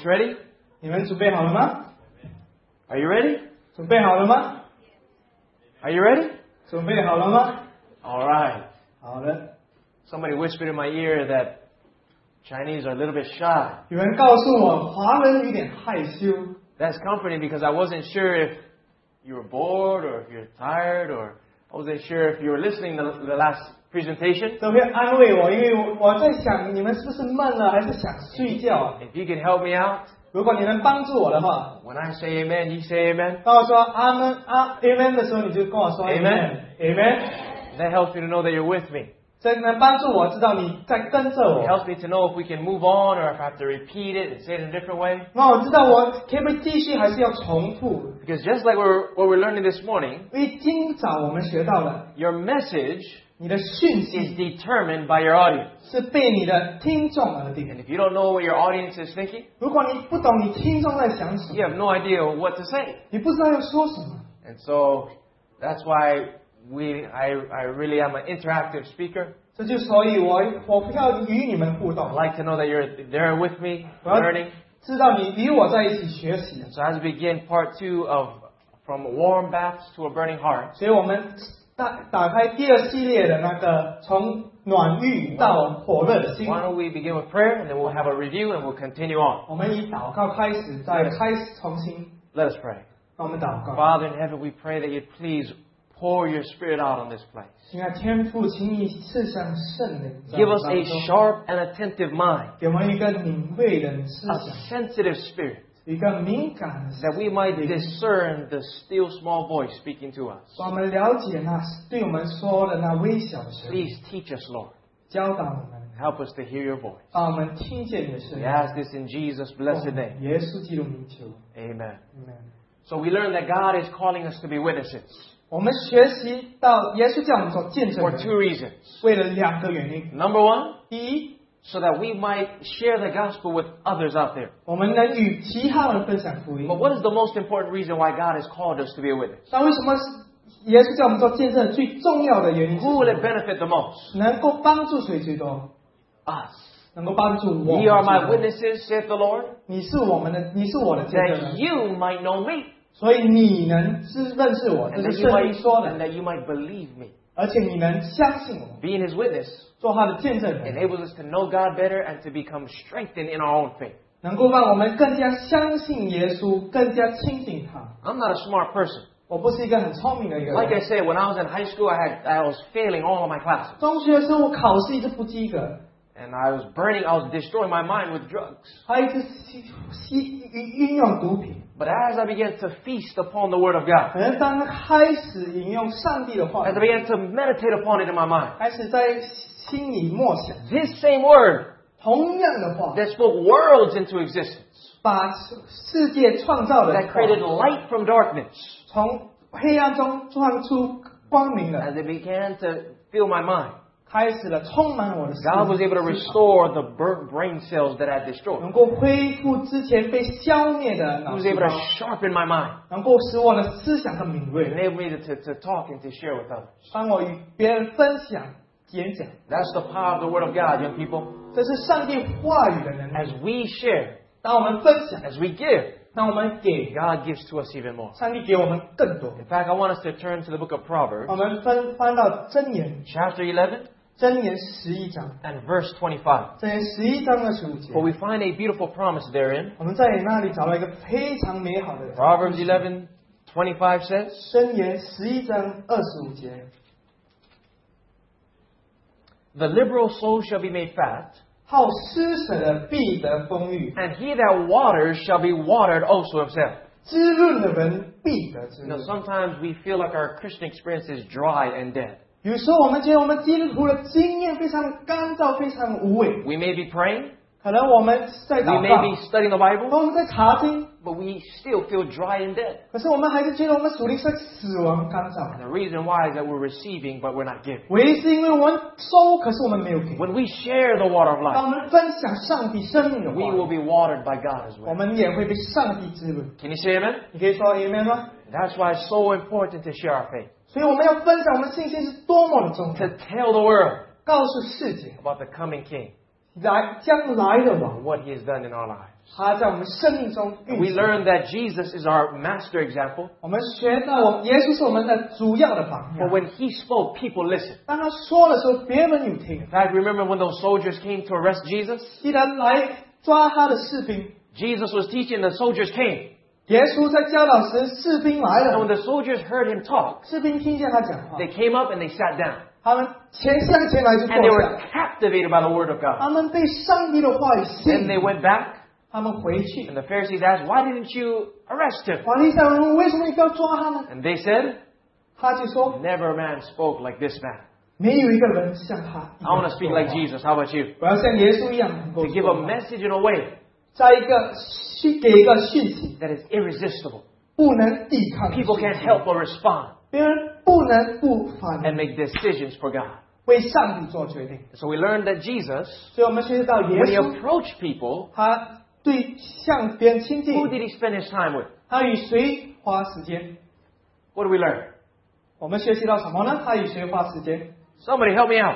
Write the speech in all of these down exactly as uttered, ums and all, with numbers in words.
Folks ready? 你们准备好了吗？ Are you ready? 准备好了吗？ Are you ready? 准备好了吗？ All right. 好的。 Somebody whispered in my ear that Chinese are a little bit shy. 有人告诉我，华人有点害羞。 That's comforting because I wasn't sure if you were bored or if you're tired or I wasn't sure if you were listening to the last presentation. 这会安慰我，因为我我在想，你们是不是闷了，还是想睡觉？ If you could help me out, 如果你能帮助我的话， when I say amen, you say amen. 当我说阿门啊 amen 的时候，你就跟我说 Amen amen。 That helps me to know that you're with me. 这能帮助我知道你在跟着 It 我。 helps me to know if we can move on or if I have to repeat it and say it in a different way. 那我知道我可不可以继续，还是要重复？ Because just like we're, what we're learning this morning, 因为今早我们学到了， your message 你的讯 is 息 determined by your audience. 是被你的听众而定。 And if you don't know what your audience is thinking, 如果你不懂你听众在想什 you 么， have no idea what to say. 你不知道要说什么， And so that's why we, I, I really am an interactive speaker. 这就所以我我要与你们互 I 动， like to know that you're there with me, 我要 learning. 知道你与我在一起学习。 So as we begin part two of From Warm Baths to a Burning Heart, 所以我们打打开第二系列的那个从暖浴到火热的心。 why don't we begin with prayer and then we'll have a review and we'll continue on. 我们以祷告开始，再开始重新。 Let us pray. 让我们祷告。 Father in heaven, we pray that you'd please pour your spirit out on this place. 亲爱的天父，请你赐上圣灵， Give us a sharp and attentive mind, 给我们一个敏锐的思 a 想， sensitive spirit, 一个敏感的思 that 想， we might discern the still small voice speaking to us. 让我们了解那对我们说的那微小的声音， Please teach us, Lord. 教导我们， Help us to hear your voice. 让我们听见你的声 We 音。 ask this in Jesus' blessed name. 耶稣基督名求 Amen. ，Amen。 So we learn that God is calling us to be witnesses 我们学习到耶稣叫我们做见证 for 人， two reasons. 为了两个原因。 Number one, 第一， so that we might share the gospel with others out there. 我们能与其他人分享福音 But。what is the most important reason why God has called us to be a witness? 那为什么是耶稣叫我们做见证人最重要的原因是 Who will it benefit the most? 能够帮助谁最多？ Us. 能够帮助我。 Ye are my witnesses, saith the Lord, 你是我们的，你是我的见证 that 人， you might know me, 所以你能知认识我，这 and 是 that you 圣经 might, 说 and 的， that you might believe me. 而且你能相信我， Being his witness 做他的见证人， enables us to know God better and to become strengthened in our own faith. 能够让我们更加相信耶稣，更加亲近他。 I'm not a smart person. 我不是一个很聪明的一个 Like I 人。 said, when I was in high school, I had I was failing all of my classes, 中学的时候，我考试一直不及格， and I was burning, I was destroying my mind with drugs. 还一直吸吸运用毒品。 But as I began to feast upon the Word of God, 可能当他开始引用上帝的话 as I，began to meditate upon it in my mind, 开始在心里默想 this same Word 同样的话， that spoke worlds into existence, 把世界创造的 that created light from darkness, 从黑暗中创出光明 as 了， it began to fill my mind, 开始了充满我的思 God was able to 思考 restore the burnt brain cells that I destroyed. 能够恢复之前被消灭的 He 脑 was 细 able 胞 to，sharpen my mind, 能够使我的思想更敏锐， enable me to, to, to talk and to share with others. 帮我与别人分享演讲。 That's the power of the Word of God, young people. 这是上帝话语的能力。 As we share, 当我们分享， as we give, 当我们给， God gives to us even more. 上帝给我们更多。 In fact, I want us to turn to the book of 我 Proverbs, 们翻翻到箴言， chapter eleven 箴言十一章， and verse twenty-five. 箴言十一章二十五节 For，we find a beautiful promise therein. 我们在那里找到一个非常美好的 Proverbs eleven twenty-five says, 箴言十一章二十五节， The liberal soul shall be made fat, 好施舍的必得丰裕， and he that waters shall be watered also himself. 滋润的人必得滋 You know, 润。 sometimes we feel like our Christian experience is dry and dead. 有时候我们觉得我们基督徒的经验非常干燥，非常无味。 We may be praying, 可能我们在 we 祷 may 告， be studying the Bible, 我们在查经， but we still feel dry and dead. 可是我们还是觉得我们属灵是死亡干 And 燥。 the reason why is that we're receiving, but we're not giving. 唯一是因为我们收，可是我们没有给。 When we share the water of 当我 life, 们分享上帝生命的 we will 话， be watered by God as 我 well. 们也会被上帝滋润。 Can you say amen? 你可以说 Amen 吗？ That's why it's so important to share our faith. 所以我们要分享我们信心是多么的重 To 要， tell the world 告诉世界， about the coming King. 来将来的王， what He has done in our lives. 他在我们生命中 And 运 we 行。 learn that Jesus is our master example. 我们学到，我耶稣是我们的主要的榜 For 样。 when He spoke, people listened. 当他说的时候，别人有听 In。fact, remember when those soldiers came to arrest Jesus? 既然来抓他的士兵， Jesus was teaching, the soldiers came. 耶稣在教导时，士兵来 And when 了， the soldiers heard Him talk, 士兵听见他讲话， they came up and they sat down. 他们前向前来就 And they 坐 were 下， captivated by the Word of God. 他们被上帝的话语吸 Then they 引， went back, 他们回去 and。the Pharisees asked, why didn't you arrest Him? 法利赛人问：“为什么你不要抓他呢 And they said, ？” 他就说 never man spoke like this man.：“ 没有一个人像他一 I want 样 to speak 说 like 话 Jesus. How about you? 我要像耶稣一样能够 To give 说 a 话 message in a way 在一个讯给一个讯息， that is irresistible. 不能抵抗的讯息， People can't help but respond 别人不能不反 and make decisions for God. 为上帝做决定。 So we learned that Jesus, 所以我们学习到耶 when he 稣， approached people, 他对向别人亲近， who did he spend his time with? 他与谁花时间？ What do we learn? 我们学习到什么呢？他与谁花时间？ Somebody help me out.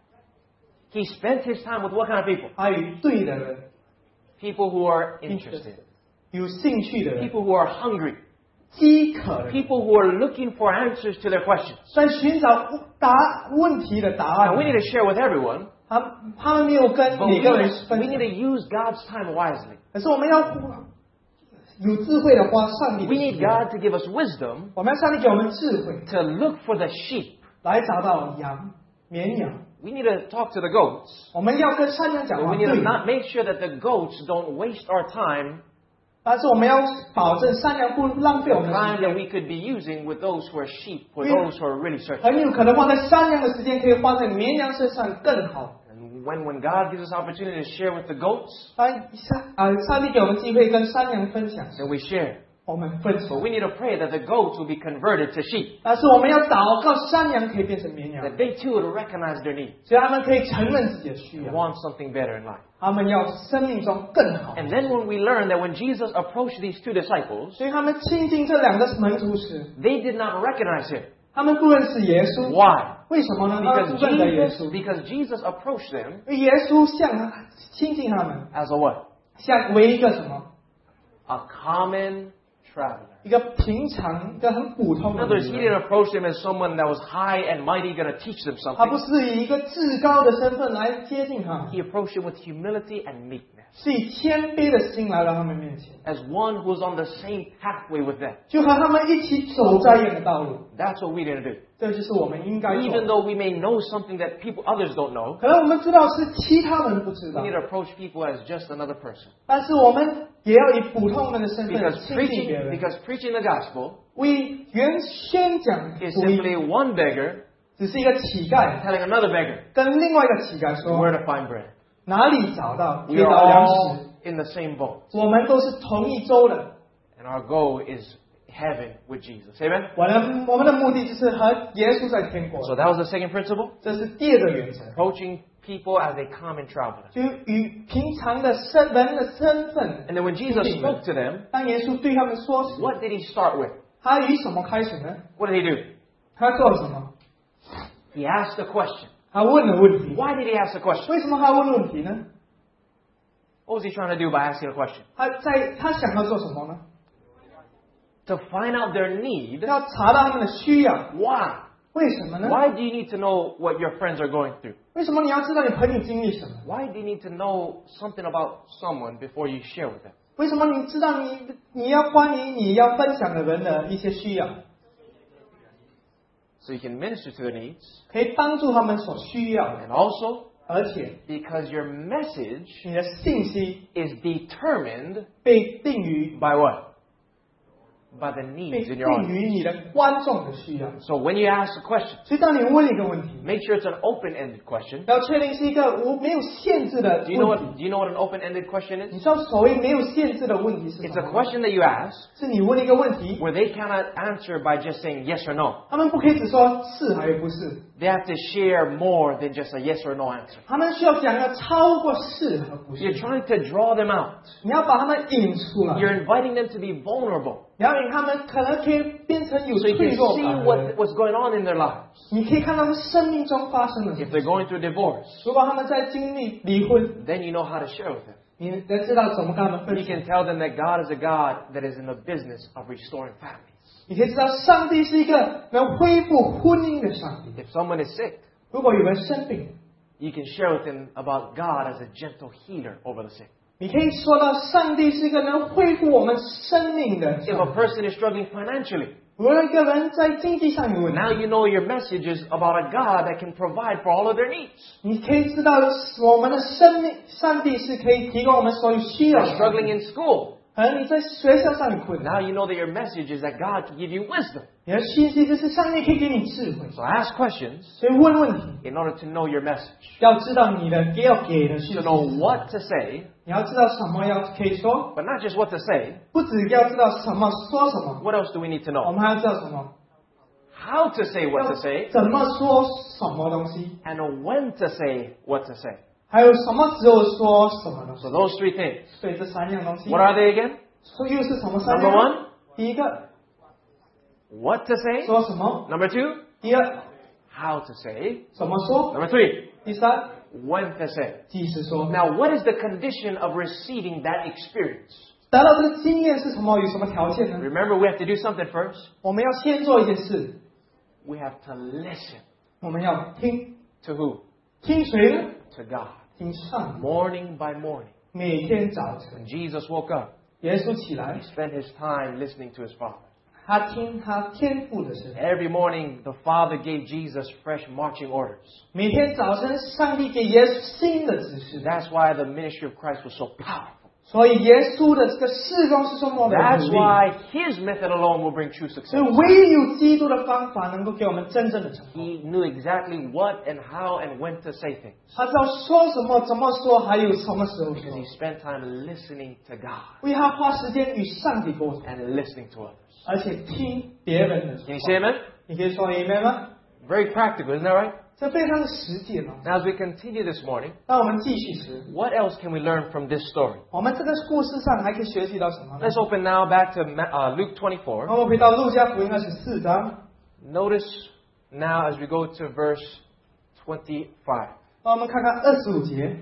He spent his time with what kind of people? 他与对的人， People who are interested. 有兴趣的人， People who are hungry. 饥渴的人， People who are looking for answers to their questions. 在寻找答问题的答 Now, we 案。 need to share with everyone, 他他们没有跟 but 每 we 个人 need, 分 we need to 享， use God's time wisely. 可是我们要有智慧的花上帝的 We 时 need 间。 God to give us wisdom 我们要上帝给我们智慧， to look for the sheep. 来找到羊、绵羊。 We need to talk to the goats. 我们要跟山羊讲 But 话， we need to 对， not make sure that the goats don't waste our time, 但是我们要保证山羊不浪费我 the 们的 time 时 that 间。 we could be using with those who are sheep, for Yeah. those who are really searching. 很有可能花在山羊的时间，可以花在绵羊身上更好。 And when, when God gives us opportunity to share with the goats, 当山啊，上帝给我们机会跟山羊分享时， then we share. 我们分 But 享。 we need to pray that the goats will be converted to sheep, 但是我们要祷告，山羊可以变成绵羊， that they too would recognize their need 所以他们可以承认自己的需 and 要， want something better in life. 他们要生命中更好。 And then when we learn that when Jesus approached these two disciples, 所以他们亲近这两个门徒时， they did not recognize him. 他们不认识耶稣。 Why? 为什么呢？他们 Because 不认得耶 Jesus, 稣， because Jesus approached them 因为耶稣向他亲近他们， as a what? 像为一个什么？ A common traveler. 一个平常、一个很普通 In 的 other words, he 人。 didn't approach them as someone that was high and mighty, going to teach them 他不 something. 是以一个至高的身份来接近他们， He approached them with humility and meekness, 是以谦卑的心来到他们面前， as one who's on the same pathway with them. 就和他们一起走在一样的道路。 That's what we need to do. 这就是我们应该做 Even 的。 though we may know something that people others don't know, 可能我们知道是其他人不知 we 道， need to approach people as just another person. 但是我们也要以普通人的身份 Because 亲近 preaching, 别人。 because preaching the gospel 为原宣讲 is 福音， simply one beggar 只是一个乞丐 telling another beggar 跟另外一个乞丐 where 说 to find bread. 哪里找到可以 We are 找粮 all 食。 in the same boat, 我们都是同一州的， and our goal is heaven with Jesus. Amen? 我的我们的目的就是和耶稣在天国。 So that was the second principle. 这是第二个原则， Approaching people as a common traveler. 就与平常的身人的身份。 And then when Jesus spoke to them, 当耶稣对他们说时， what did he start with? 他以什么开始呢？ What did he do? 他做了什么？ He asked a question. 他问了问题。 Why did he ask a question? 为什么他问问题呢？ What was he trying to do by asking a question? 他在他想要做什么呢？ To find out their need. 要查到他们的需要。 Why? 为什么呢？ Why do you need to know what your friends are going through? 为什么你要知道你朋友经历什么？ Why do you need to know something about someone before you share with them? 为什么你知道你你要关于你要分享的人的一些需要， So you can minister to their needs. 可以帮助他们所需要的， And also, 而且 because your message 你的信息 is determined 被定于 by what? By the 被 needs in 定 your audience. 于你的观众的需要。 So when you ask a question, 所以当你问一个问题， make sure it's an open-ended question. 要确定是一个无没有限制的 Do you know 问 what? 题。 Do you know what an open-ended question 你 is? 知道所谓没有限制的问题是什 It's a 么吗？ question that you ask 是你问一个问题， where they cannot answer by just saying yes or no. 他们不可以只说是还是不是， They have to share more than just a yes or no answer. 他们需要讲的超过是和不 You're 是。 trying to draw them out. 你要把他们引出来， You're inviting them to be vulnerable. 你要引他们可能可以变成有 So you 脆 can 弱 see 感的 what, 人， what's going on in their lives. 你可以看他们生命中发生的事 If 情。 they're going through divorce, 如果他们在经历离婚， then you know how to share with them. 你才知道怎么跟他们 You 分享。 can tell them that God is a God that is in the business of restoring families. 你可以知道上帝是一个能恢复婚姻的上帝。 If someone is sick, 如果有人生病， you can share with them about God as a gentle healer over the sick. 你可以说到上帝是一个能恢复我们生命的 If 上 a 帝。 person is struggling financially, 无论一个人在经济上有问题， now you know your message is about a God that can provide for all of their needs. 你可以知道我们的生命，上帝是可以提供我们所有需要 You're 的。 struggling in school. 可能你在学校上有困难， Now you know that your message is that God can give you wisdom. 你的信息就是上帝可以给你智慧， So ask questions 所以问问题， in order to know your message. 要知道你的给要给的信 To 息， know what to say, 你要知道什么要可以说， but not just what to say. 不只要知道什么说什么， What else do we need to 我 know? 们还要知道什么， How to say what to say, 怎么说什么东西， and when to say what to say. 还有什么时候说什么东 So 西。 those three things. 所以这三样东西， What are they again? 说又是什么三 Number 样？ one, 第一个 what to say. 说什么？ Number two, 第二 how to say. 怎么说？ Number three, 第三 when to say. 即时说。 Now, what is the condition of receiving that experience? 达到这个经验是什么？有什么条件呢？ Remember, we have to do something first. 我们要先做一件事， We have to listen. 我们要听， To who? 听谁呢？ To God. 听上帝。 Morning by morning. 每天早晨， When Jesus woke up, 耶稣起来 he，spent his time listening to his Father. 他听他天父的声音。 Every morning, the Father gave Jesus fresh marching orders. 每天早晨，上帝给耶稣新的指示， That's why the ministry of Christ was so powerful. 所以耶稣的这个事工是这么的 That's 努力。 why his method alone will bring true 所 success. 以唯有基督的方法能够给我们真正的成功。 He knew exactly what and how and when to say things 他知道说什么、怎么说，还有什么时候 because 说 he。spent time listening to God 为他花时间与上帝沟通， and listening to others. 而且听别人的 Can you 说 say 话。 amen? 你可以说 amen 吗？ Very practical, isn't that right? 这非常的实际了。 Now, as we continue this morning, 那我们继续时， what else can we learn from this story? 我们这个故事上还可以学习到什么呢？ Let's open now back to Ma- uh, Luke 那 twenty-four. 我们回到路加福音二十四章， Notice now as we go to verse twenty-five. 那我们看看二十五节，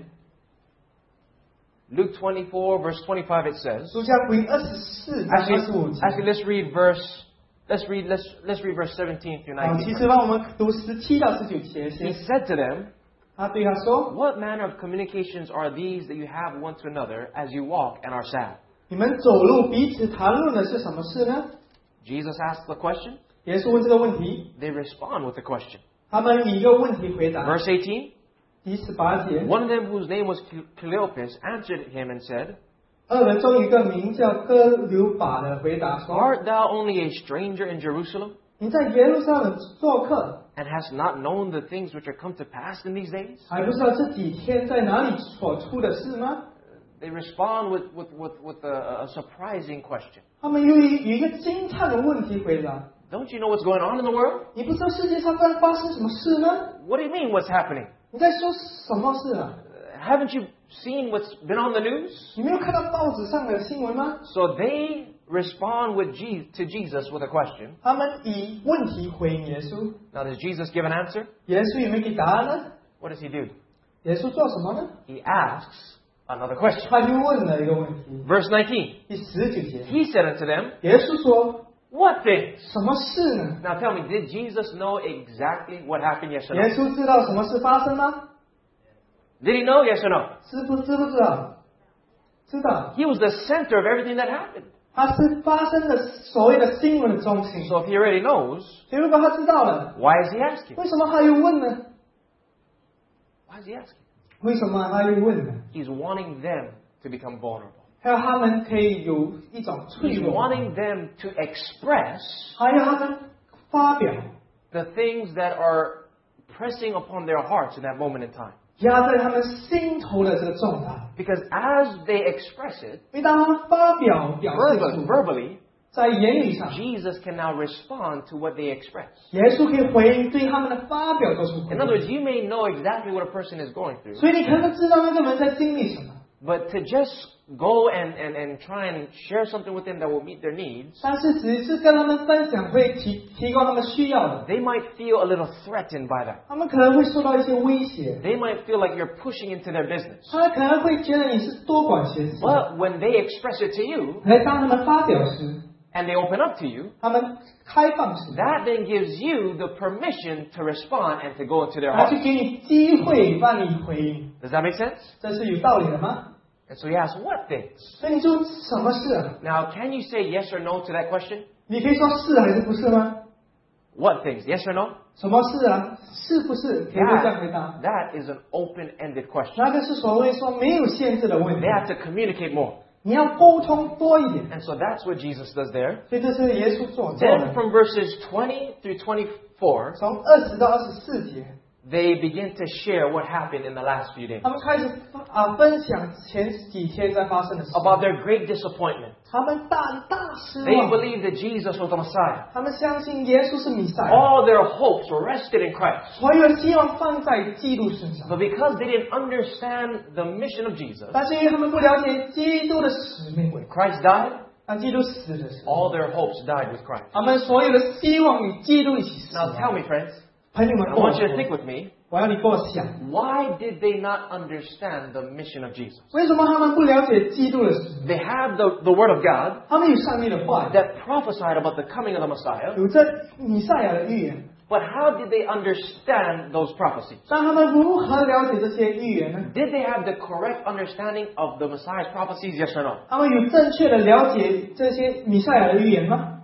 Luke twenty-four, verse twenty-five, it says. 路加福音二十四章二十 Actually, 五节。 actually, let's read verse. Let's read. Let's let's read verse seventeen through 好，其 nineteen. 实让我们读十七到十九节 He 先。 said to them, 他对他说 "What manner of communications are these that you have one to another as you walk and are sad?" 你们走路彼此谈论的是什么事呢？ Jesus asked the question. 耶稣问这个问题， They respond with the question. 他们以一个问题回答。 Verse eighteen. 第十八节， One of them, whose name was Cleopas, answered him and said, 二人中有一个名叫哥留巴的回答说 "Art thou only a stranger in Jerusalem, 你在耶路撒冷做客， and hast not known the things which are come to pass in these days?" 还不知道这几天在哪里所出的事吗？ They respond with, with, with, with a, a surprising question. 他们有一有一个惊叹的问题回答： Don't you know what's going on in the world? 你不知道世界上在发生什么事吗？ What do you mean, what's happening? 你在说什么事啊？ Haven't you seen what's been on the news? 你没有看到报纸上的新闻吗？ So they respond with Je- to Jesus with a question. 他们以问题回应耶稣， Now, does Jesus give an answer? 耶稣有没有给答案呢？ What does he do? 耶稣做什么呢？ He asks another question. 他就问了一个问题。 Verse nineteen. 第十九节， He said unto them, 耶稣说 "What things?" 什么事呢？ Now tell me, did Jesus know exactly what happened? Yes or 耶 no? 稣知道什么事发生吗？ Did he know? Yes or no? 知不知不知道？知道， He was the center of everything that happened. 他是发生的所谓的新闻的中心。 So if he already knows, 所以如果他知道了， why is he asking? 为什么他又问呢？ Why is he asking? 为什么他又问呢？ He's wanting them to become vulnerable. 还有他们可以有一种脆 He's 弱， wanting them to express 还有他们发表 the things that are pressing upon their hearts in that moment in time. 压在他们心头的这个重担。 Because as they express it 因为当他们发表表示 verbally, 出 verbally, 在言语上， Jesus can now respond to what they express. 耶稣可以回应对他们的发表做出回 In other 应。 words, you may know exactly what a person is going through, 所以你可能知道那个人在经历什么， But to just go and, and, and try and share something with them that will meet their needs, 但是只是跟他们分享会提提供他们需要的， they might feel a little threatened by that. 他们可能会受到一些威胁， They might feel like you're pushing into their business. 他们可能会觉得你是多管闲事。 But when they express it to you 而当他们发表时， and they open up to you, 他们开放时， that then gives you the permission to respond and to go into their 他 heart. 就给你机会让你回应， Does that make sense? 这是有道理的吗？ And so he asks, what things? 所以你说什么事啊？ Now, can you say yes or no to that question? 你可以说是还是不是吗？ What things? Yes or no? 什么事啊？是不是？可以这样回答。 That is an open-ended question. 那个是所谓说没有限制的问题 They，have to communicate more. 你要沟通多一点。 And so that's what Jesus does there. 所以这是耶稣所做 Then 的。 from verses twenty through twenty-four, 从二十到二十四节， they begin to share what happened in the last few days. 他们开始啊分享前几天在发生的事， About their great disappointment. 他们大大失 They 望， believed that Jesus was the Messiah. 他们相信耶稣是弥赛亚， All their hopes rested in Christ. 所有的希望放在基督身上。 But because they didn't understand the mission of Jesus, 但是因为他们不了解基督的使命， when Christ died, 当基督死的时候， all their hopes died with Christ. 他们所有的希望与基督一起死 Now 亡。 tell me, friends, 朋友们， I 跟我 want you to 说 think with me, 我要你跟我想， why did they not understand the mission of Jesus? 为什么他们不了解基督的使命？ They had the, the Word of God 他们有上面的话语， that prophesied about the coming of the Messiah, 有这弥赛亚的预言， but how did they understand those prophecies? 但他们如何了解这些预言呢？ Did they have the correct understanding of the Messiah's prophecies? Yes or no? 他们有正确的了解这些弥赛亚的预言吗？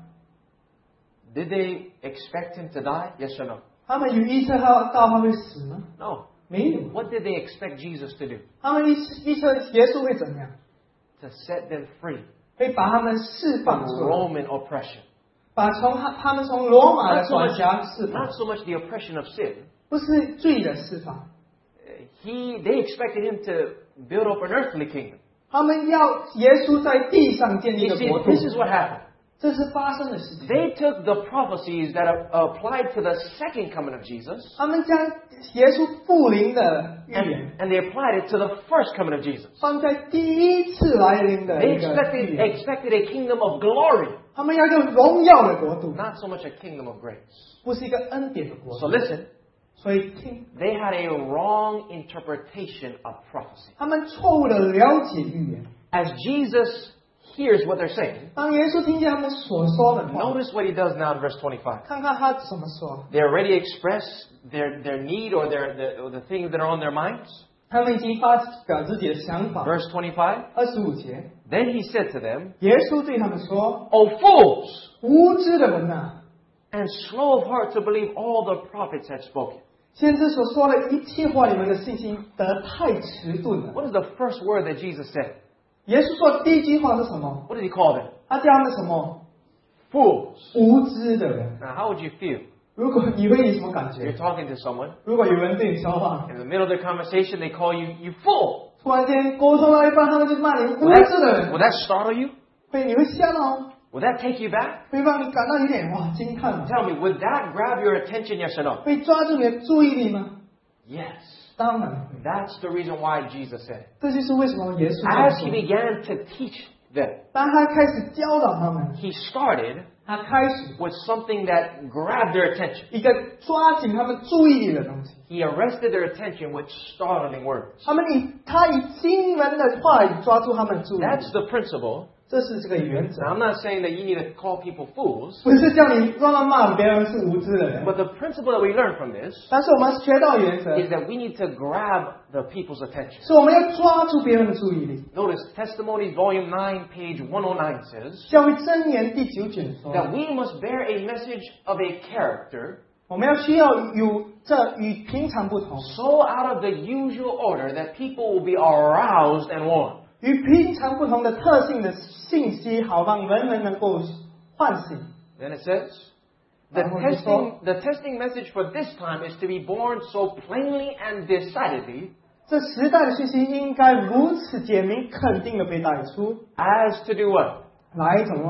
Did they expect him to die? Yes or no? 他们有预测到到他会死吗？ No. 没有。 What did they expect Jesus to do? 他们预预测耶稣会怎么样？ To set them free 会把他们释 from 放出来， Roman oppression. 把从他他们从罗马 Not 的 so 管 much, 辖释放 not，so much the oppression of sin. 不是罪的释放。 He, they expected him to build up an earthly kingdom. 他们要耶稣在地上建立一 You 个 see, 国度， this is what happened. 这是发生的事情。 They took the prophecies that are applied to the second coming of Jesus, 他们将耶稣复临的预 and, 言 and they applied it to the first coming of Jesus. 放在第一次来临的 They 一个预 expected, 言， expected a kingdom of glory, 他们要一个荣耀的国度， not so much a kingdom of grace. 不是一个恩典的国 So 度。 listen, 所以听， they had a wrong interpretation of prophecy. 他们错误的了解预言。 As Jesus hears what they're saying, 当耶稣听见他们所说的话， notice what he does now in verse twenty-five. 看看他怎么说。 They already express their, their need or their, the, or the things that are on their minds. 他们已经发表自己的想法。 Verse twenty-five. 二十五节， Then he said to them, 耶稣对他们说 O fools,：“ 无知的人呐、 and slow of heart to believe all the prophets had spoken. 先知所说的一切话，你们的信心得太迟钝了。 What is the first word that Jesus said? ” 耶稣说的第一句话是什么？ What did he call them? 他叫他们什么？ Fools. 无知的人。 Now, how would you feel? 如果你会有什么感 You're 觉？ talking to someone. 如果有人对你说话， In the middle of the conversation, they call you, you fool. 突然间沟通到一半，他们就骂你无 Will that, 知的人， will that startle you? 会你会吓到吗？ Will that take you back? 会让你感到有点哇惊叹吗？ Tell me, would that grab your attention, yes or no? 会抓住你的注意力吗？ Yes. 当然会。 That's the reason why Jesus said. 这就是为什么耶稣这 As 样 he 说。 began to teach them, 当他开始教导他们， he started 他开始 with something that grabbed their attention. 一个抓紧他们注意力的东西。 He arrested their attention with startling words. 他们以他以惊人的话语抓住他们的注意力， That's the principle. 这是这个原则 Now, I'm not saying that you need to call people fools, 不是叫你乱乱骂别人是无知的人。 but the principle that we learn from this 但是我们学到原则 is that we need to grab the people's attention. 是我们要抓住别人的注意力。 Notice Testimonies Volume nine, page one oh nine says 教会箴言第九卷说， that we must bear a message of a character 我们要需要有这与平常不同， so out of the usual order that people will be aroused and warned. 与平常不同的特性的信息，好让人们能够唤醒。 Then it says, the Uh, testing, the testing message for this time is to be born so plainly and decidedly 这时代的信息应该如此简明、肯定的被带出， as to do what? 来怎么呀？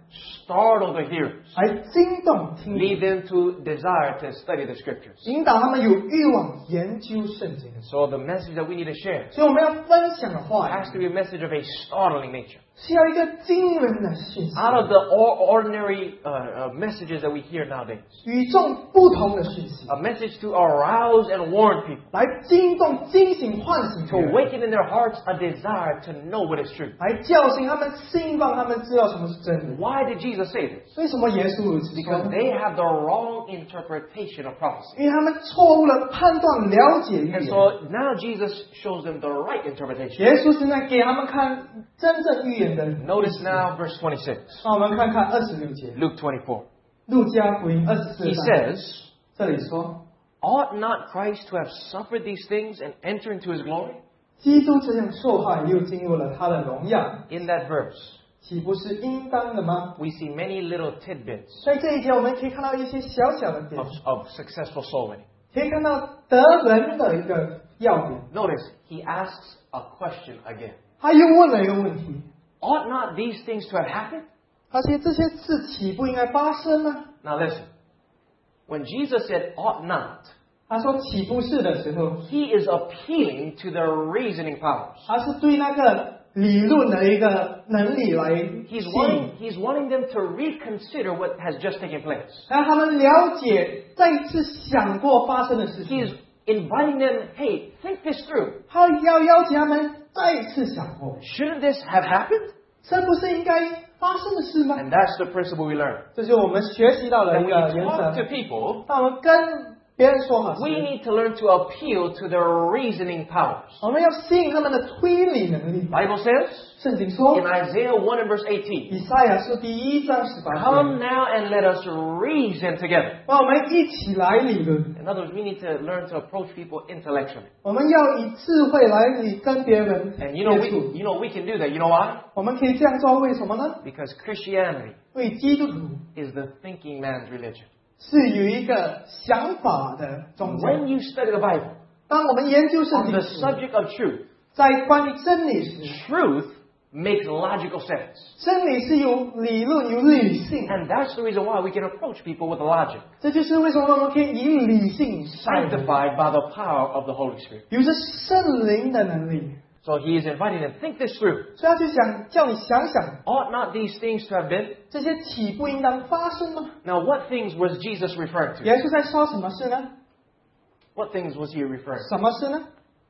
startle the hearers, 来惊动听 lead 人， them to desire to study the scriptures. 引导他们有欲望研究圣经。 So the message that we need to share 所以我们要分享的话 has 语 to be a message of a startling nature. 是要一个惊人的讯息， Out of the or- ordinary uh, uh, messages that we hear nowadays. 与众不同的讯息， A message to arouse and warn people. 来惊动、惊醒、唤醒 To 别人， awaken in their hearts a desire to know what is true. 来叫醒他们心，让他们知道什么是真理。 Why did Jesus say this? 为什么耶稣如此说 Because 呢？ they have the wrong interpretation of prophecy. 因为他们错误了判断、了解预 And 言。 so now Jesus shows them the right interpretation. 耶稣现在给他们看真正预言的。 Notice now verse twenty-six. 让我们看看二十六节， Luke twenty-four. 路加福音二十四 He 章， says, 这里说， ought not Christ to have suffered these things and enter into his glory? 基督这样受害，又进入了他的荣耀， In that verse, 岂不是应当的吗？ we see many little tidbits 在这一节，我们可以看到一些小小的点 of,，of successful soul winning. 可以看到得人的一个要点。 Notice, he asks a question again. 他又问了一个问题： Ought not these things to have happened? 而且这些事岂不应该发生呢？ Now listen. When Jesus said ought not, 他说岂不是的时候， he is appealing to their reasoning powers. 他是对那个理论的一个能力来 He's 吸 wanting, 引， he's wanting them to reconsider what has just taken place. 让他们了解再一次想过发生的事 He's 情。 inviting them, hey, think this through. 他要邀请他们再一次想过， Shouldn't this have happened? 这不是应该发生的事吗？ And that's the principle we learn. 这是我们学习到的 When 一 we 个原 talk 则 to。people, 当我们跟别人说好 we 时， need to learn to appeal to their reasoning powers. 我们要吸引他们的推理能力。 Bible says 圣经说 in，Isaiah one and verse eighteen, 以赛亚书第一章十八节， come now and let us reason together. 让我们一起来理论。 In other words, we need to learn to approach people intellectually. 我们要以智慧来理跟别人 And you know, 接 we, 触。 you know, we can do that. You know why? 我们可以这样做，为什么呢？ Because Christianity 因为基督徒 is the thinking man's religion. 是有一个想法的宗教。 When you study the Bible 当我们研究圣 on 经 the 时， subject of truth, 在关于真理时， truth makes logical sense. 真理是有理论、有理性， And that's the reason why we can approach people with logic, 这就是为什么我们可以以理性待人， sanctified by the power of the Holy Spirit. 有着圣灵的能力。 So he is inviting them, think this through. 所以他就想叫你想想， Ought not these things to have been? 这些岂不应当发生吗？ Now, what things was Jesus referring to? 耶稣在说什么事呢？ What things was he referring to? 什么事呢？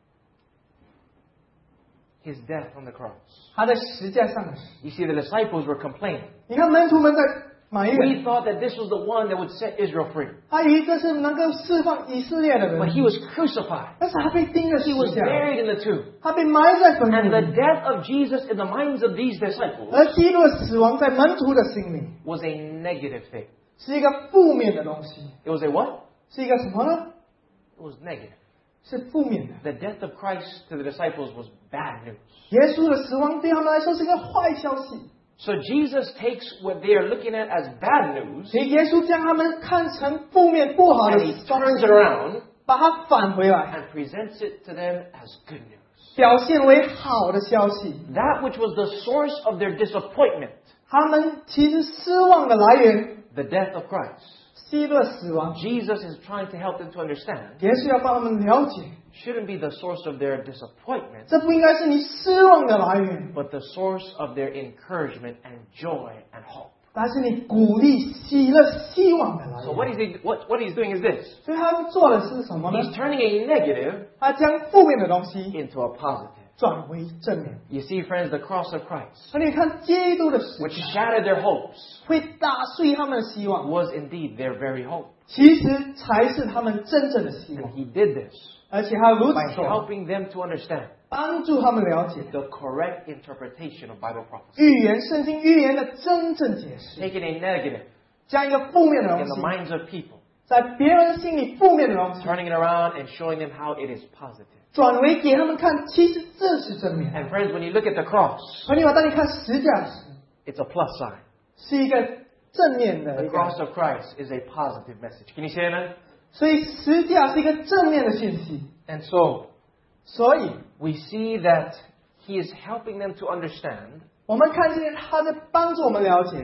His death on the cross. 他在十架上的事。 You see, the disciples were complaining. 你看门徒们在埋怨， We thought that this was the one that would set Israel free. 他以为这是能够释放以色列的 But 人， he was crucified. 但是他被钉了 He was 十架， buried in the tomb. 他被埋在坟 And 墓 the 里。 death of Jesus in the minds of these disciples 而基督的死亡在门徒的心里 was a negative thing. 是一个负面的东西， It was a what? 是一个什么呢？ It was negative. 是负面的。 The death of Christ to the disciples was bad news. 耶稣的死亡对他们来说是一个坏消息， So Jesus takes what they are looking at as bad news 所以耶稣将他们看成负面不好 and 的 he 消 turns 息 it，around 把它返回来， and presents it to them as good news. 表现为好的消息。 That which was the source of their disappointment, 他们其实失望的来源， the death of Christ. 基督的死亡， Jesus is trying to help them to understand, 耶稣要帮他们了解， shouldn't be the source of their disappointment, 这不应该是你失望的来源， but the source of their encouragement and joy and hope. 而是你鼓励、喜乐、希望的来 So what 源。 is he, what, what he's doing is this. 所以他们做的是什么呢？ He's turning a negative 他将负面的东西 into a positive. 转为正面。 You see, friends, the cross of Christ, 而你看，基督的死 which shattered their hopes, 会打碎他们的希望， was indeed their very hope. 其实才是他们真正的希 And 望。 he did this 而且他如此 by 做， helping them to understand 帮助他们了解 the correct interpretation of Bible prophecy. 预言圣经预言的真正解释， Taking a negative 将一个负面的 in 东 the 西， minds of people, 在别人心里负面的东西， turning it around and showing them how it is positive. 转为给他们看，其实这是正面。 And friends, when you look at the cross, 朋友，当你看十架时， it's a plus sign. 是一个正面的 The 一个， cross of Christ is a positive message. Can you say amen? 所以十架是一个正面的信息。 And so, 所以 we see that he is helping them to understand 我们看见他在帮助我们了解，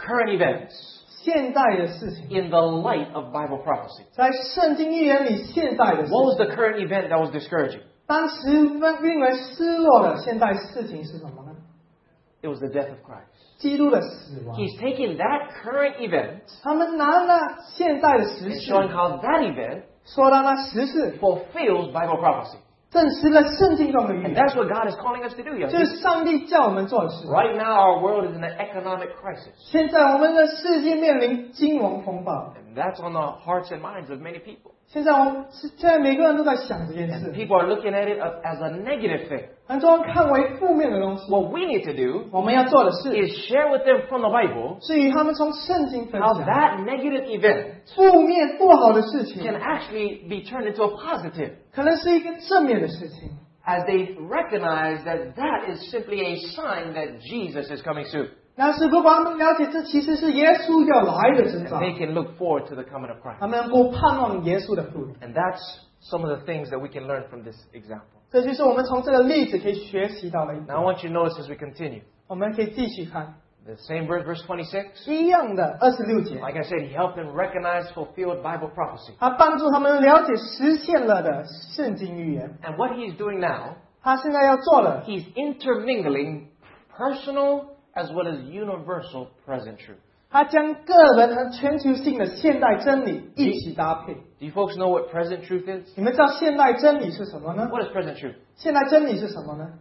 current events 现在的事情， in the light of Bible prophecy. 在圣经预言里现在的事 What was 情。 the current event that was discouraging? 当时认为失落的现代事情是什么呢？ It was the death of Christ. 基督的死亡。 He's taking that current event 他们拿了现在的时 and 事， showing how that event 说到那时事， fulfills Bible prophecy. 证实了圣经中的预 And 言。 that's what God is calling us to do, 这 young 是上帝叫我们做的事。 Right now, our world is in an economic crisis. 现在我们的世界面临金融风暴， And that's on the hearts and minds of many people. 现在我们现在每个人都在想这件 And 事， people are looking at it as a negative thing. 很多人看为负面的东西。 What we need to do 我们要做的事 is share with them from the Bible 是与他们从圣经分 how 享 that negative event 负面不好的事情， can actually be turned into a positive 可能是一个正面的事情。 as they recognize that that is simply a sign that Jesus is coming soon. 但是如果他们了解这其实是耶稣要来的征兆， They can look forward to the coming of Christ. 他们能够盼望耶稣的复临。 And that's some of the things that we can learn from this example. 这就是我们从这个例子可以学习到的一 Now 点。 I want you to notice as we continue. 我们可以继续看 The same verse, verse twenty-six. 一样的二十六节， Like I said, he helped them recognize fulfilled Bible prophecy. 他帮助他们了解实现了的圣经预言。 And what he's doing now, 他现在要做的， he's intermingling personal as well as universal present truth. 他将个人和全球性的现代真理一起搭配。 Do you folks know what present truth is? 你们知道现代真理是什么呢？ What is present truth? 现代真理是什么呢？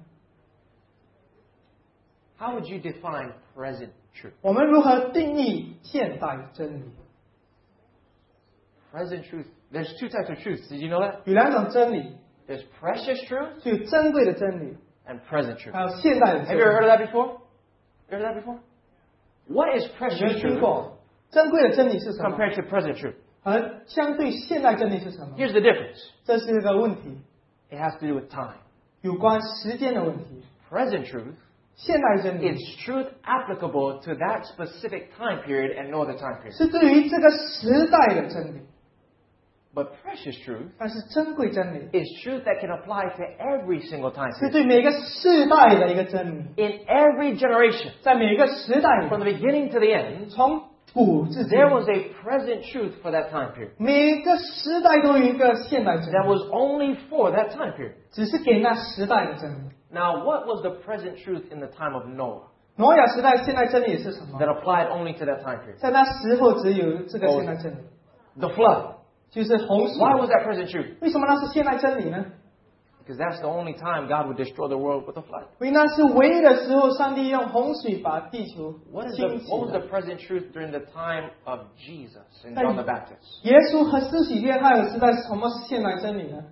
How would you define present truth? 我们如何定义现代真理？ Present truth. There's two types of truths. Did you know that? 有两种真理， There's precious truth 就有珍贵的真理， and present truth. 还有现代的 Have 真 you ever 理。 heard of that before? You heard of that before? What is 有没有 precious 听 truth 过？珍贵的真理是什么？ compared to present truth? 而相对现代真理是什么？ Here's the difference. 这是一个问题， It has to do with time. 有关时间的问题。 Present truth 现代真理 is truth applicable to that specific time period and no other time period. 是对于这个时代的真理， But precious truth 但是珍贵真理 is truth that can apply to every single time 是 period. 对每个世代的一个真理， In every generation, 在每个时代 from 里， the beginning to the end, 从古至今， there was a present truth for that time period. 每个时代都有一个现代真 That 理， was only for that time period. 只是给那时代的真理。 Now, what was the present truth in the time of Noah 挪亚时代现代真理是什么？ that applied only to that time period? 在那时候只有这个现代真理， The flood. 就是洪水。 Why was that present truth? 为什么那是现代真理呢？ Because that's the only time God would destroy the world with a flood. 因为那是唯一的时候，上帝用洪水把地球 What is 清 the, 洗 what was 了。 the present truth during the time of Jesus and John the Baptist? 耶稣和施洗约翰的时代，什么是现代真理呢？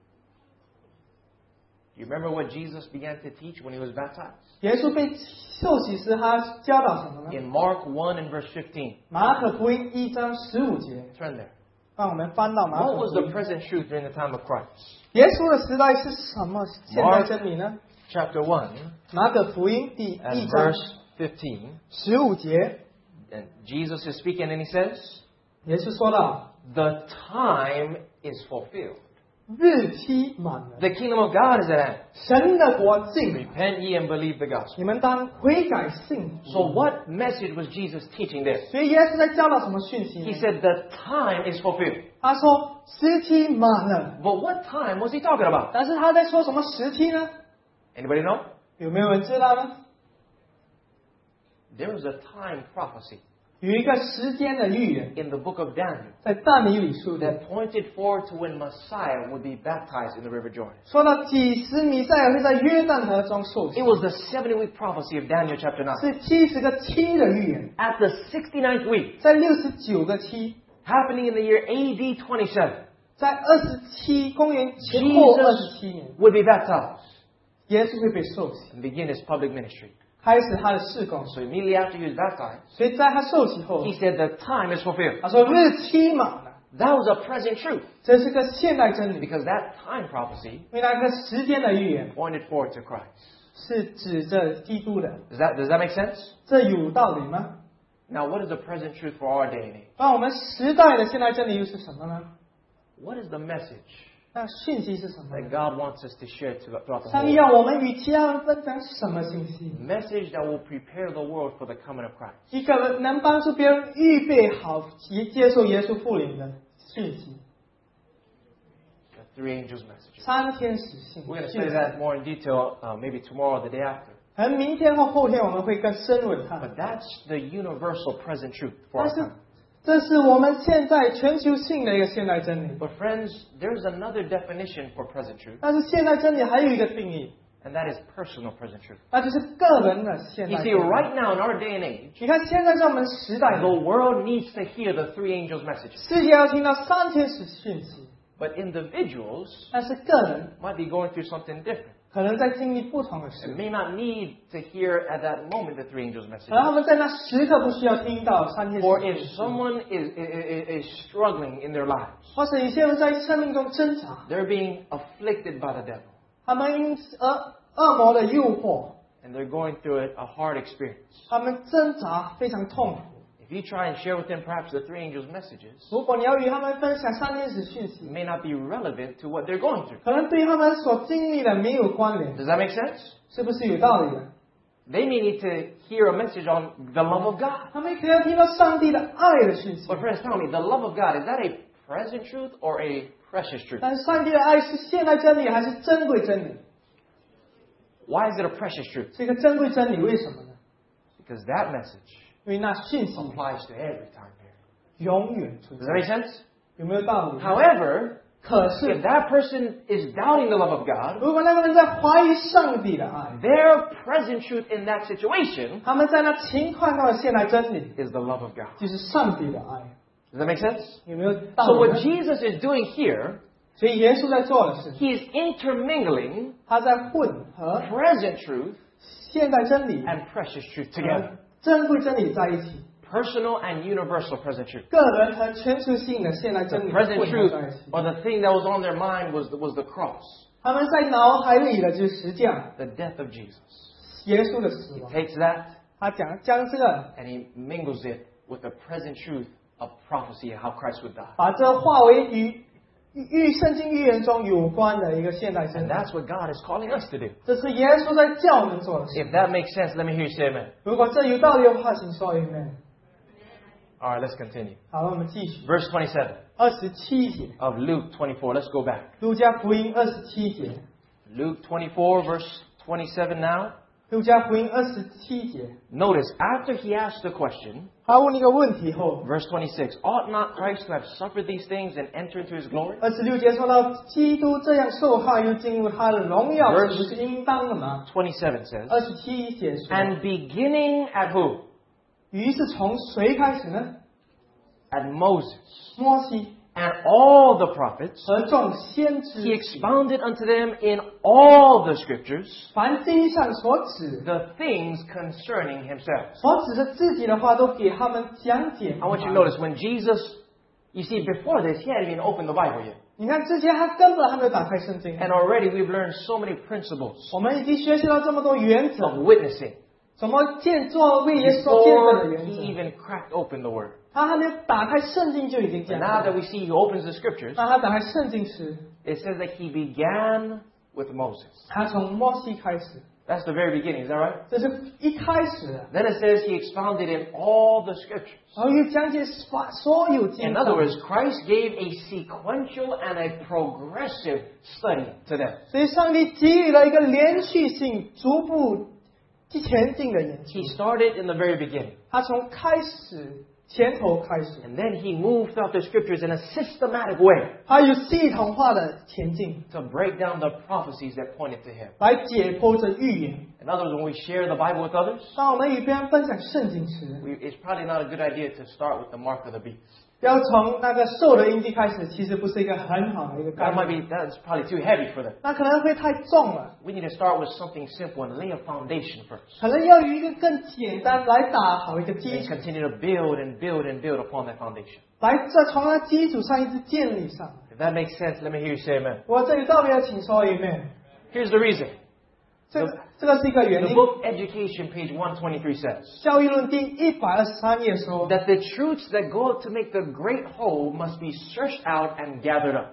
You remember what Jesus began to teach when he was baptized? 耶稣被受洗时，他教导什么呢？ In Mark one and verse fifteen. 马可福音一章十五节， Turn there. 让我们翻到马可 What 福 was the 音。 present truth during the time of Christ? 耶稣的时代是什么现代真理呢？ Chapter one 马可福音第一 and 章 verse fifteen. 十五节， And Jesus is speaking and he says, 耶稣说到 the time is fulfilled. 日期满了， The kingdom of God is at hand. 神的国近了， Repent ye and believe the gospel. 你们当悔改信。 So what message was Jesus teaching there? 所以耶稣在教导什么讯息呢 He said the time is fulfilled. 他说时期满了， But what time was he talking about? 但是他在说什么时期呢？ Anybody know? 有没有人知道呢？ There was a time prophecy 有一个时间的预言， in the book of Daniel 在但以理书里 that pointed forward to when Messiah would be baptized in the river Jordan. 说到几时弥赛亚会在约旦河中受洗 It，was the seventy-week prophecy of Daniel chapter nine. 是七十个期的预言， At the sixty-ninth week, 在六十九个期， happening in the year A D twenty-seven, 在二十七公元前后二十七年， would be baptized 耶稣会被受洗， and begin his public ministry. 开始他的事工。 So immediately after he was baptized, 所以在他受洗后， he said the time is fulfilled. 他说日期满了， That was a present truth 这是个现代真理， because that time prophecy 因为那个时间的预言 pointed forward to Christ. 是指着基督的， Does that, does that make sense? 这有道理吗？ Now, what is the present truth for our day and age? 那我们时代的现代真理又是什么呢？ What is the message 那讯息是什么 that 呢？ God wants us to share to, throughout the 上 whole 帝要 world. 我们与其他人分享什么信息？ A message that will prepare the world for the coming of Christ. 一个能帮助别人预备好接接受耶稣复临的讯息。 The three angels' messages. 三天使信 We're going to 讯 study 息 that more in detail uh, maybe tomorrow or the day after. 可能明天或后天我们会更深入地看。 But that's the universal present truth for 但 our 是 time. 这是我们现在全球性的一个现代真理。 But friends, there's another definition for present truth, 但是现代真理还有一个定义， and that is personal present truth. 那就是个人的现 You 代 see, 真理。 right now in our day and age, 你看现在在我们时代 the 里， world needs to hear the three angels' messages. 世界要听到三天使讯息， But individuals 但是个人 might be going through something different. 可能在经历不同的 They 事， may not need to hear at that moment the three angels' 可能他 messages. 们在那时刻不需要听到三天使 Or 讯 if 息， someone is, is, is struggling in their lives, 或者有些人在生命中挣扎， they're being afflicted by the devil, 他们因恶恶魔的诱惑， and they're going through it, a hard experience. 他们挣扎非常痛苦。 If you try and share with them perhaps the three angels' messages, 如果你要与他们分享三天使讯 it 息， may not be relevant to what they're going through. 可能对他们所经历的没有关联， Does that make sense? 是不是有道理的？ They may need to hear a message on the love of God. 他们可能要听到上帝的爱的讯息， But friends, tell me, the love of God, is that a present truth or a precious truth? 但是上帝的爱是现代真理还是珍贵真理？ Why is it a precious truth? 是一个珍贵真理，为什么呢？ Because that message 因为那讯息 applies to every time period. 永远存 Does 在 that，make sense? 有没有道理？ However, 可 if 是， that person is doubting the love of God, 如果那个人在怀疑上帝的爱， their present truth in that situation 他们在那情况下的现代真理 is the love of God. 就是上帝的爱， Does that make sense? 有没有 So 道理 what 呢？ Jesus is doing here, 所以耶稣在做的是， he is intermingling 他在混合 present truth 现代真理 and precious truth 和 together. 珍贵真理在一起， Personal and universal present truth. 个人和全球性的现代 The 真理 present 混 truth, 合在一起。 or the thing that was on their mind was the, was the cross, 他们在脑海里的就是实践 the death of Jesus. 耶稣的死 He 亡。 takes that 他讲将这个 and he mingles it with the present truth of prophecy and how Christ would die. 把这化为与与圣经预言中有关的一个现代真 And 理。 that's what God is calling us to do. 这是耶稣在教我们做的事。 If that makes sense, let me hear you say amen. 如果这有道理的话，请说 amen。 All right, let's continue. 好，我们继续。 Verse twenty-seven 二十七节， of Luke twenty-four. Let's go back. 路加福音二十七节， Luke twenty-four, verse twenty-seven now. 路加福音二十七节， Notice, after he asked the question, 他问一个问题后， verse twenty-six, ought not Christ to have suffered these things and enter into his glory? 二十六节说到基督这样受害又进入他的荣耀， Verse- 这不是应当的吗？ twenty-seven says, 二十七节说， and beginning at who? 于是从谁开始呢？ At Moses 摩西 and all the prophets. 和众先 He 知， expounded unto them in all the scriptures 凡经上所指 the things concerning himself. 所指的自己的话，都给他们讲解。 I want you to notice when Jesus, you see, before this, he hadn't even opened the Bible yet. 你看之前他根本还没有打开圣经， And already we've learned so many principles 我们已经学习到这么多原则， of witnessing 怎么见做为耶稣所见证的 before 原 he 则。 even cracked open the Word. 他还没有打开圣经就已经 But 讲 now that 了。 we see he opens the scriptures, 当他打开圣经时， it says that he began with Moses. 他从摩西开始， That's the very beginning, is that right? 这是一开始的， Then it says he expounded in all the scriptures. 然后又讲解把所有经 In 上 other words, Christ gave a sequential and a progressive study to them. 所以上帝给予了一个连续性、逐步前进的研究 He。started in the very beginning. 他从开始前头开始， And then he moved throughout the scriptures in a systematic way 他有系统化的前进， to break down the prophecies that pointed to him. 来解剖这预言。 In other words, when we share the Bible with others, 当我们与别人分享圣经时， we, it's probably not a good idea to start with the mark of the beast. 要从那个兽的印记开始，其实不是一个很好的一个概 That might 念， be, that's probably too heavy for them. 那可能会太重了。 We need to start with something simple and lay a foundation first. 可能要有一个更简单来打好一个基 And 础， continue to build and build and build upon that foundation. 来再从那基础上一直建立上。 If that makes sense, let me hear you say amen. 我这里道理要请说 amen。 Here's the reason. 这个这个是一个原 The 因。 book Education, page one twenty-three says 教育论第一百二十三页说， that the truths that go to make the great whole must be searched out and gathered up.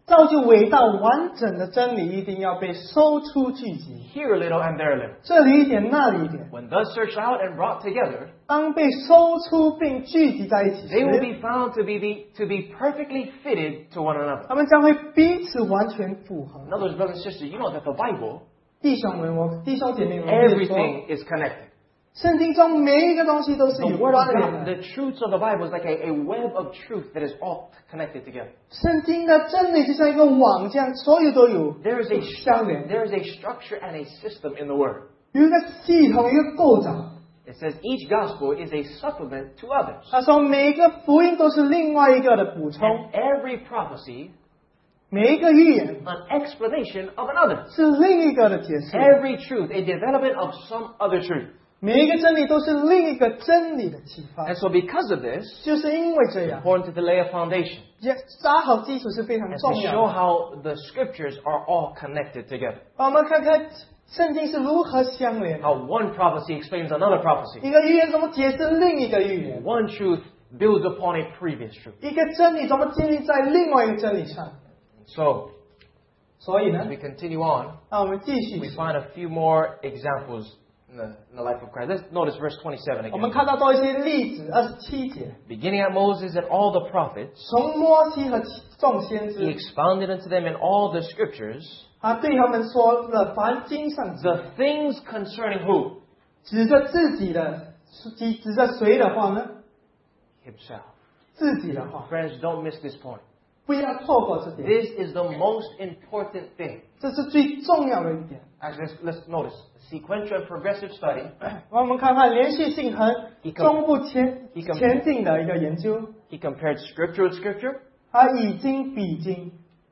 造就伟大完整的真理一定要被搜出聚集， Here a little and there a little. 这里一点那里一点。 When thus searched out and brought together, 当被搜出并聚集在一起 they will 时， be found to be, be to be perfectly fitted to one another. 他们将会彼此完全符合。 In other words, brothers and sisters, you know that the Bible, 弟兄们，我弟兄姐妹们，我跟你说， everything is connected. 圣经中每一个东西都是 The 有 Word of 关联 God, 的。 the truths of the Bible is like a, a web of truth that is all connected together. 圣经的真理就像一个网这样，所有都有 There is a 相连， there is a structure and a system in the Word. 有一个系统，一个构造。 It says each gospel is a supplement to others. 他说每一个福音都是另外一个的补充， And every prophecy, 每一个预言 an explanation of another. 是另一个的解释， Every truth, a development of some other truth. 每一个真理都是另一个真理的启发 And。so because of this, 就是因为这 it's 样， important to lay a foundation 也扎好基础是非常 and 重 to 要 show 的。 how the scriptures are all connected together. 让我们看看圣经是如何相连的， How one prophecy explains another prophecy. 一个预言怎么解释另一个预言， One truth builds upon a previous truth. 一个真理怎么建立在另外一个真理上。 So, 所以呢 as，we continue on, 让我们继续 we，find a few more examples in the, in the life of Christ. Let's notice verse twenty-seven 我们 again. 看到多一些例子，二十七节， Beginning at Moses and all the prophets, 从摩西和众先 he 知， expounded unto them in all the scriptures 他对他们说了凡经上 the things concerning who? 指着自己的，指指着谁的话呢？ Himself. 自己的话， Friends, don't miss this point. 不要错过这点， This is the most important thing. 这是最重要的一点。 Actually, let's, let's notice. Sequential and progressive study. 我们看看连续性和 He com- 中部前 he com- 前进的一个研究， He compared scripture with scripture. 他以经比经，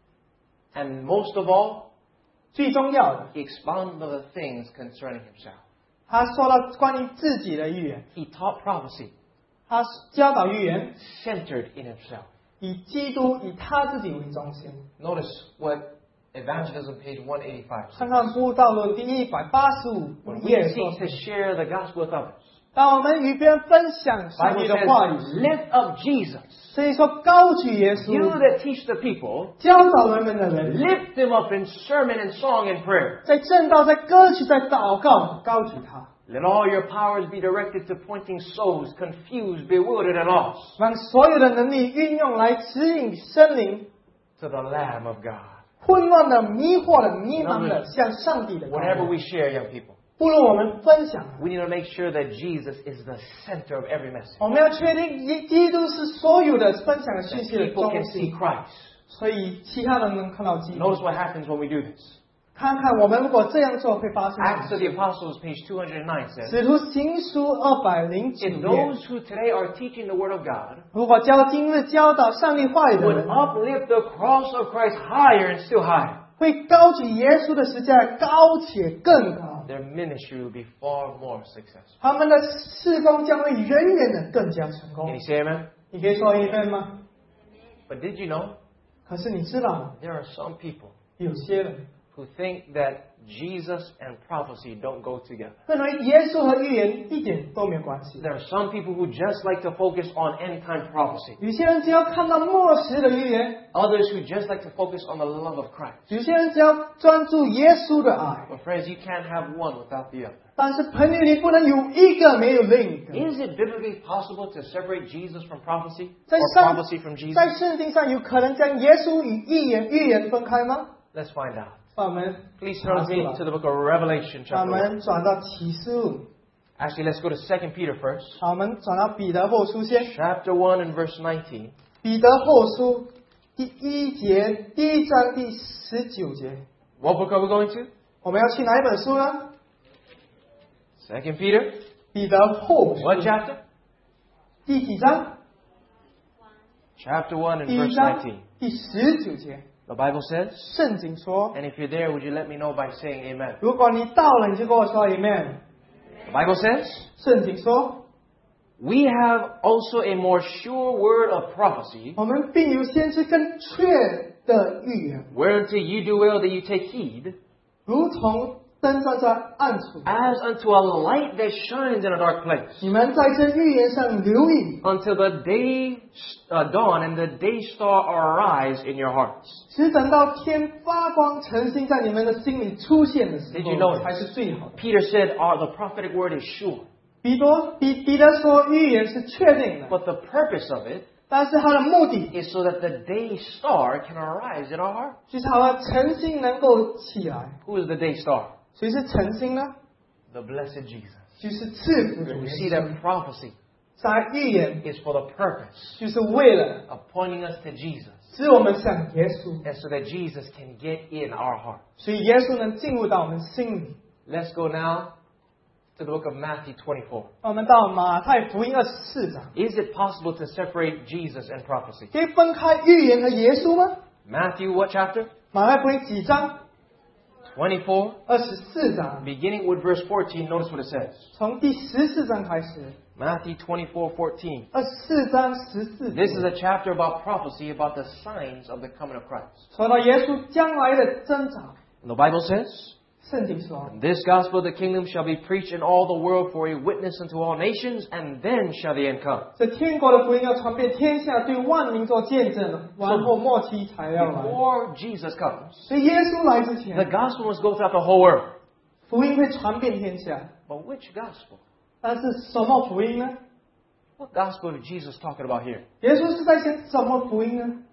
And most of all, 最重要的， he expounded on the things concerning himself. 他说了关于自己的预言， He taught prophecy 他教导预言， centered in himself. 以基督以他自己为中心。 Notice what Evangelism page one eighty-five 看 says. 看布道论第一百八十五 When we 页说 seek to share the gospel with others, 当我们与别人分享上 Bible 帝的话语 says, lift up Jesus. 所以说高举耶 You 稣， that teach the people, 教导人们的人， lift them up in sermon and song and prayer. 在正道、在歌曲、在祷告，高举他， Let all your powers be directed to pointing souls confused, bewildered, and lost 让所有的能力运用来指引生灵 to the Lamb of God. 混乱的、迷惑的、迷茫的，向上帝的羔 Whenever 羊。 we share, young people, 不如我们分享， we need to make sure that Jesus is the center of every message. 我们要确定基基督是所有的分享的讯 That 息的 people 中 can see 心， Christ. 所以其他人能看到基督。 Notice what happens when we do this. 看看我们如果这样做会发生什 Acts 么 of the Apostles, page two hundred nine says, 使徒行书二百零九 if 页， those who today are teaching the Word of God 如果教今日教导上帝话语的 would 人， uplift the cross of Christ higher and still higher, 会高举耶稣的十字架高且更高， their ministry will be far more successful. 他们的事工将会远远的更加成 Can 功 you。say amen? 你可以说一遍吗？ But did you know 可是你知道吗？ there are some people 有些人 who think that Jesus and prophecy don't go together? 认为耶稣和预言一点都没有关系。 There are some people who just like to focus on end time prophecy. 有些人只要看到末时的预言， Others who just like to focus on the love of Christ. 有些人只要专注耶稣的爱。 But friends, you can't have one without the other. 但是朋友，你不能有一个没有另一个。 Is it biblically possible to separate Jesus from prophecy? 在 Or 上 prophecy from Jesus? 在圣经上有可能将耶稣与预言预言分开吗？ Let's find out. 把我们 Please 查 turn 出 with me 来 to the book of Revelation 把我 chapter one. 们转到启示录， Actually, let's go to Second Peter first. 好，我们转到彼得后书先。 Chapter one and verse nineteen. 彼得后书第一节第一章第十九节， What book are we going to? 我们要去哪一本书呢？ Second Peter. 彼得后书 What chapter? 第几章？ Chapter one and 第 verse 一章 nineteen. 第十九节。 The Bible says, 圣经说， and if you're there, would you let me know by saying amen? 如果你到了，你就跟我说 Amen。 The Bible says, 圣经说， we have also a more sure word of prophecy, 我们并有先知更确的预言， whereunto you do well that you take heed, 如同灯照在暗处， as unto a light that shines in a dark place, 你们在这预言上留意， until the day uh, dawn and the day star arise in your hearts. 只等到天发光，晨星在你们的心里出现的时 Did you know 候，才是最好的。 Peter said, "Our the prophetic word is sure." 彼多彼彼得说，预言是确定的， But the purpose of it 但是它的目的 is so that the day star can arise in our heart. 就是好了，晨星能够起来。 Who is the day star? 谁是晨星呢？ The blessed Jesus. 就是赐福主 We 耶 see 稣。 that prophecy 在预言 is for the purpose 就是为了 of pointing us to Jesus, 使我们向耶稣， and so that Jesus can get in our heart. 所以耶稣能进入到我们心里。 Let's go now to the book of Matthew twenty-four. 我们到马太福音二十四章， Is it possible to separate Jesus and prophecy? 可以分开预言和耶稣吗？ Matthew, what chapter? 马太福音几章？ twenty-four. 二十四章， Beginning with verse fourteen, notice what it says. 从第十四章开始。 Matthew twenty-four fourteen. 二十四章十四 This is 节 a chapter about prophecy, about the signs of the coming of Christ. 说到耶稣将来的征兆， And the Bible says, 圣经说， "This gospel of the kingdom shall be preached in all the world for a witness unto all nations, and then shall the end come." 这天国的福音要传遍天下，对万民做见证，完后末期才要来。 Before Jesus comes, 所以耶稣来之 the 前， gospel must go throughout the whole world. 福音会传遍天下。 But which gospel? 但是什么福音呢？ What gospel is Jesus talking about here? 耶稣是在讲什么福音呢？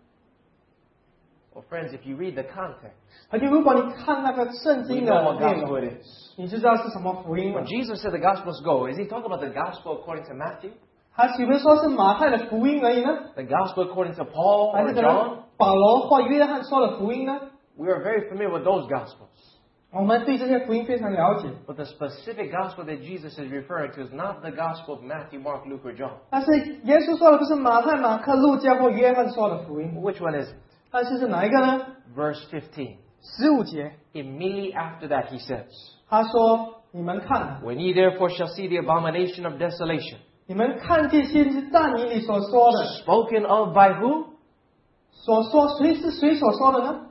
Well, friends, if you read the context, 而且如果你看那个圣 we 经 know 的 what 内 gospel 容， it is. 你就知道是什么福音了 When。Jesus said the gospels go, is he talking about the gospel according to Matthew? 他岂不是说是马太的福音而已呢？ The gospel according to Paul 还 or 是可 John? 能保罗或约翰说的福音呢？ We are very familiar with those gospels. 我们对这些福音非常了解， But the specific gospel that Jesus is referring to is not the gospel of Matthew, Mark, Luke, or John. 但是耶稣说的不是马太、马克、路加或约翰说的福音， Which one is it? 但是是哪一个呢？ Verse fifteen. 十五节， Immediately after that, he says, 他说：“你们看， "When ye therefore shall see the abomination of desolation, 你们看见先知但以理所说的， spoken of by who? 所说谁是谁所说的呢？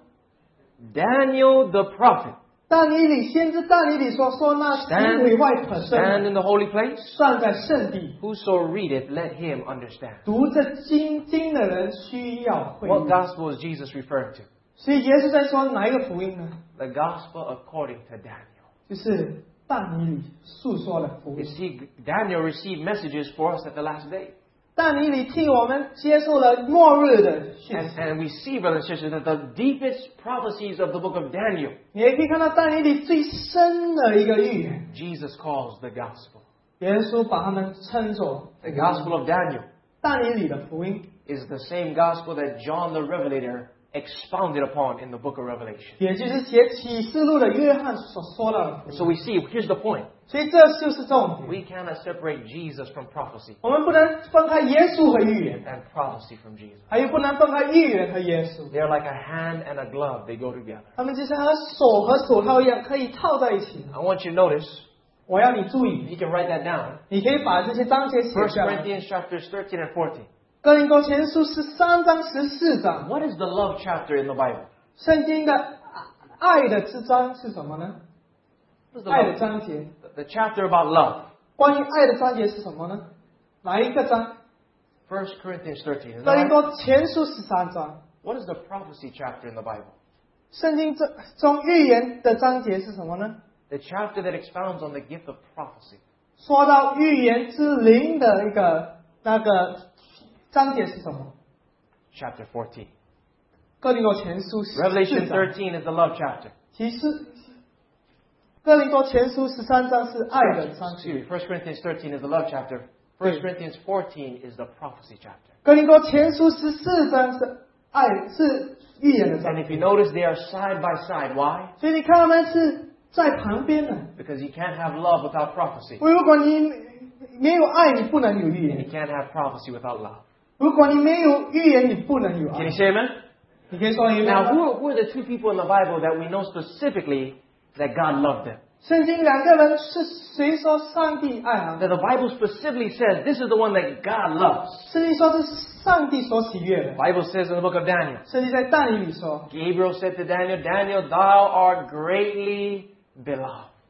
Daniel the prophet. 但以理先知但以理所说那行毁坏可 Stand 憎 in the holy place. 站在圣地， Whoso readeth, let him understand." 读这经经的人需要会 What 意。 gospel is Jesus referring to? 所以耶稣在说哪一个福音呢？ The gospel according to Daniel. 就是但以理诉说的福 You 音。 see, Daniel received messages for us at the last day. 但以理替我们接受了末日的讯 And, 息。 and we see, brothers and sisters, that the deepest prophecies of the book of Daniel, 你也可以看到但以理最深的一个预言， Jesus calls the gospel. 耶稣把他们称作 The gospel of Daniel 但以理的福音， is the same gospel that John the Revelator expounded upon in the book of Revelation. 也就是写启示录的约翰所说到的福 So 音。 we see, here's the point. 所以这就是重点。 We cannot separate Jesus from prophecy 我们不能分开耶稣和预言， and prophecy from Jesus. 还有不能分开预言和耶稣。 They're like a hand and a glove. They go together. 他们就像和手和手套一样，可以套在一起。 I want you to notice, 我要你注意， you can write that down. 你可以把这些章节写 First 下来。 Corinthians chapters thirteen and fourteen. 哥林多前书十三章十四章， What is the love chapter in the Bible? 圣经的爱的之章是什么呢？ What is the 爱的 love? 章节， The chapter about love. 关于爱的章节是什么呢？哪一个章？ First Corinthians thirteen. Is 哥 that 林 right? 多前书十三章， What is the prophecy chapter in the Bible? 圣经中中预言的章节是什么呢？ The chapter that expounds on the gift of prophecy. 说到预言之灵的一个那个章节是什么？ Chapter fourteen. 哥林多前书十 Revelation 四章， thirteen is the love chapter. 其实哥林多前书十三章是爱的章 Excuse 节， me. First Corinthians thirteen is the love chapter. First Corinthians fourteen is the prophecy chapter. 哥林多前书十四章是爱是预言的章 And if 节， you notice, they are side by side. Why? 所以你看他们是在旁边的。 Because you can't have love without prophecy. 如果你没有爱，你不能有预 And 言； you can't have prophecy without love. 如果你没有预言，你不能有 Can you 爱。 say amen? 你可以说一 Now, 遍 who are, who are the two people in the Bible that we know specifically that God loved them? 圣经两个人是谁说上帝爱他 That 们？ the Bible specifically says this is the one that God loves. 圣经说是上帝所喜悦的 The。Bible says in the book of Daniel, 圣经在但以理说， Gabriel said to Daniel, Daniel, thou art greatly beloved.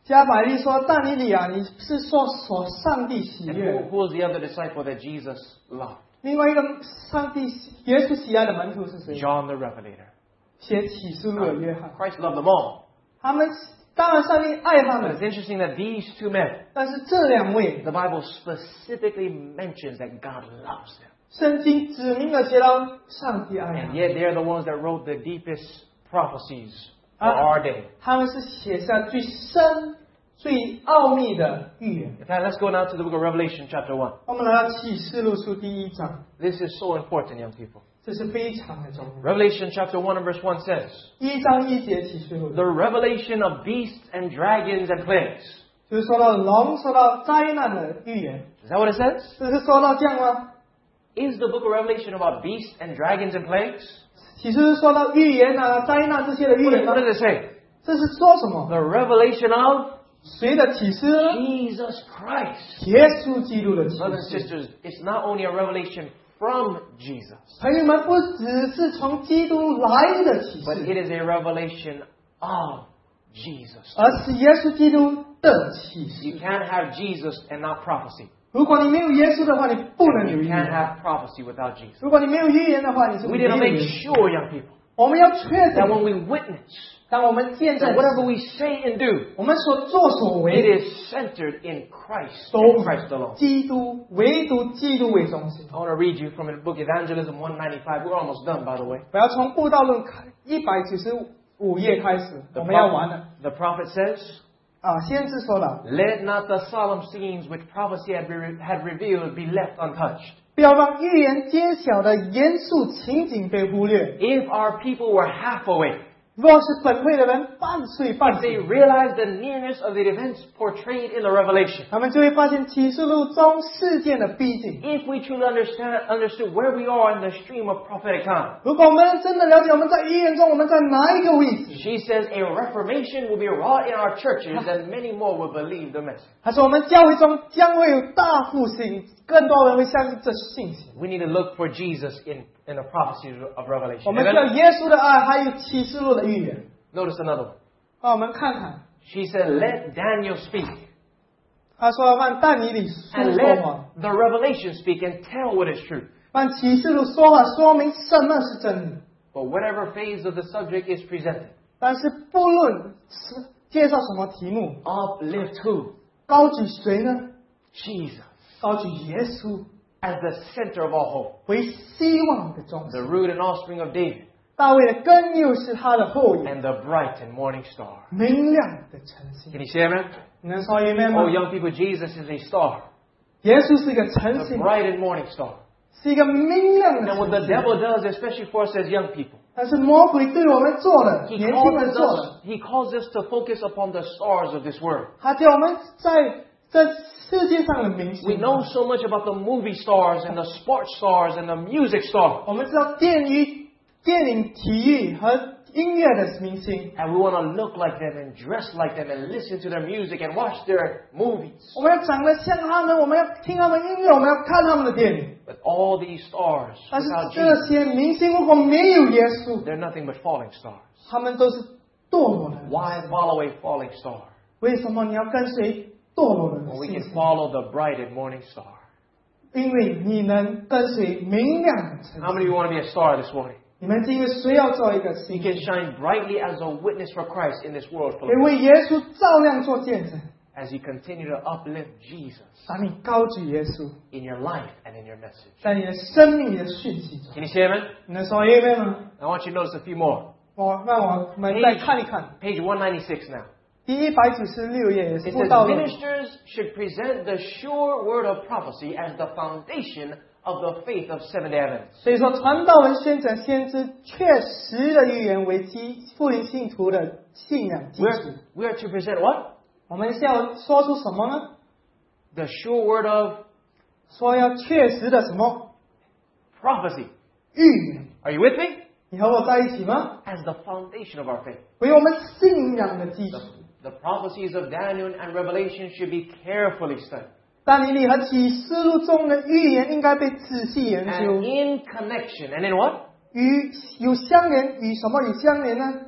加百利说：“但以理啊，你是说所上帝喜 And 悦 who, 的。 who was the other disciple that Jesus loved? 另外一个上帝耶稣喜爱的门徒是谁？ John the Revelator. 写启示录的约翰。 Christ loved them all. 他们当然上帝爱他 But 们 it's，interesting that these two men, 但是这两位 the Bible specifically mentions that God loves them. 圣经指明了写到上帝爱他 And 们， yet they're the ones that wrote the deepest prophecies for Ah. our day. 他们是写下最深、最奥秘的预言。 In fact, let's go now to the book of Revelation chapter one. 我们来到启示录书第一章， This is so important, young people. 这是非常的重要。 Revelation chapter one and verse one says, 一章一节启示录， the revelation of beasts and dragons and plagues. 就是说到龙、说到灾难的预言， Is that what it says? 这是说到这样吗？ Is the book of Revelation about beasts and dragons and plagues? 启示是说到预言啊、灾难这些的预 What, 言吗 what？does it say? 这是说什么？ The revelation of 谁的启示呢？ Jesus Christ. 耶稣基督的启 Brothers and 示。 sisters, it's not only a revelation from Jesus, 朋友们，不只是从基督来的启 but 示， it is a revelation of Jesus. 而是耶稣基督的启 You 示。 can't have Jesus and not prophecy. 如果你没有耶稣的话，你不能有 You 预 can't 言； have prophecy without Jesus. 如果你没有预言的话，你是 We 没 need 有 to 预 make 言。 sure, young people, 我们要确 that 定， when we witness, 当我们见 that 证 whatever we say and do, 我们所作所 it 为， is centered in Christ 都 and Christ alone. 基督唯独基督为中心。 I want to read you from the book Evangelism one ninety-five. We're almost done, by the way. 我要从布道论开一百九十五页开始， The 我们要完了 prophet, the prophet says, 啊！先知说了， let not the solemn scenes which prophecy had, be, had revealed be left untouched. 不要让预言揭晓的严肃情景被忽略。 If our people were half awake, 若是本会的人半睡半 if they 醒， realized the nearness of the events portrayed in the revelation, 他们就会发现启示录中事件的逼近。 if we truly understand, understood where we are in the stream of prophetic time, 如果我们真的了解我们在预言中我们在哪一个位置， she says a reformation will be wrought in our churches and many more will believe the message. 他说我们教会中将会有大复兴，更多人会相信这信息。 We need to look for Jesus in, in the prophecies of 我 Revelation. 们 And 需要 then, 耶稣的爱，还有启示录的预言。 notice another one. 让我们看看， She said, let Daniel speak 他说让但以理书 and 说 let 话， the revelation speak and tell what is true. 让启示录说话，说明什么是真理。 But whatever phase of the subject is presented, 但是不论是介绍什么题目， uplift who? 高举谁呢？ Jesus 高举耶稣 as the center of all hope, 为希望的中 the 心。 root and offspring of David, 大卫的根又是他的后裔， and the bright and morning star. 明亮的晨星。 Can you say amen? 你能说一遍吗 Oh,？young people, Jesus is a star, 耶稣是一个晨 the 星， bright and morning star. 是一个明亮的 And what the 晨星。 devil does, especially for us as young people, 但是魔鬼对我们做的， he 年轻人 causes 做的， us, he calls us to focus upon the stars of this world. 他叫我们在这世界上的明 We 星。 know so much about the movie stars and the sports stars and the music stars. 我们知道电影、电影、体育和音乐的明星， And we want to look like them and dress like them and listen to their music and watch their movies. 我们要长得像他们，我们要听他们音乐，我们要看他们的电影。 But all these stars, 但是 without 这 Jesus, 些明星如果没有耶稣， they're nothing but falling stars. 他们都是堕落的人。 Why follow a falling star 为什么你要跟随堕落的 when we 人 can 信心？ follow the bright and morning star? 因为你能跟随明亮的晨 How many of 星。 you want to be a star this morning? 你们今天谁要做一个 You 星 can 星？ shine brightly as a witness for Christ in this world full 可以 of 为耶稣照亮做见证， as you continue to uplift Jesus 当你高举耶稣， in your life and in your message. 在你的生命里的讯息中。 Can you say amen? 你能说耶吗？ I want you to notice a few more. 我让我们再看一看 Page one ninety-six now. 第一百九十六页也是 It 布 says 道论。 ministers should present the sure word of prophecy as the foundation of the faith of Seventh-day Adventists. 所以说，传道人宣讲先知确实的预言为基复临信徒的信仰基 We 础 are,。we are to present what? 我们是要说出什么呢？ The sure word of 说要确实的什么 prophecy. 预言？ Are you with me? 你和我在一起吗？ As the foundation of our faith. 为我们信仰的基础。 The prophecies of Daniel and Revelation should be carefully studied. 但以理和启示录中的预言应该被仔细研 And 究， in connection. And in what? 与有相连，与什么有相连呢？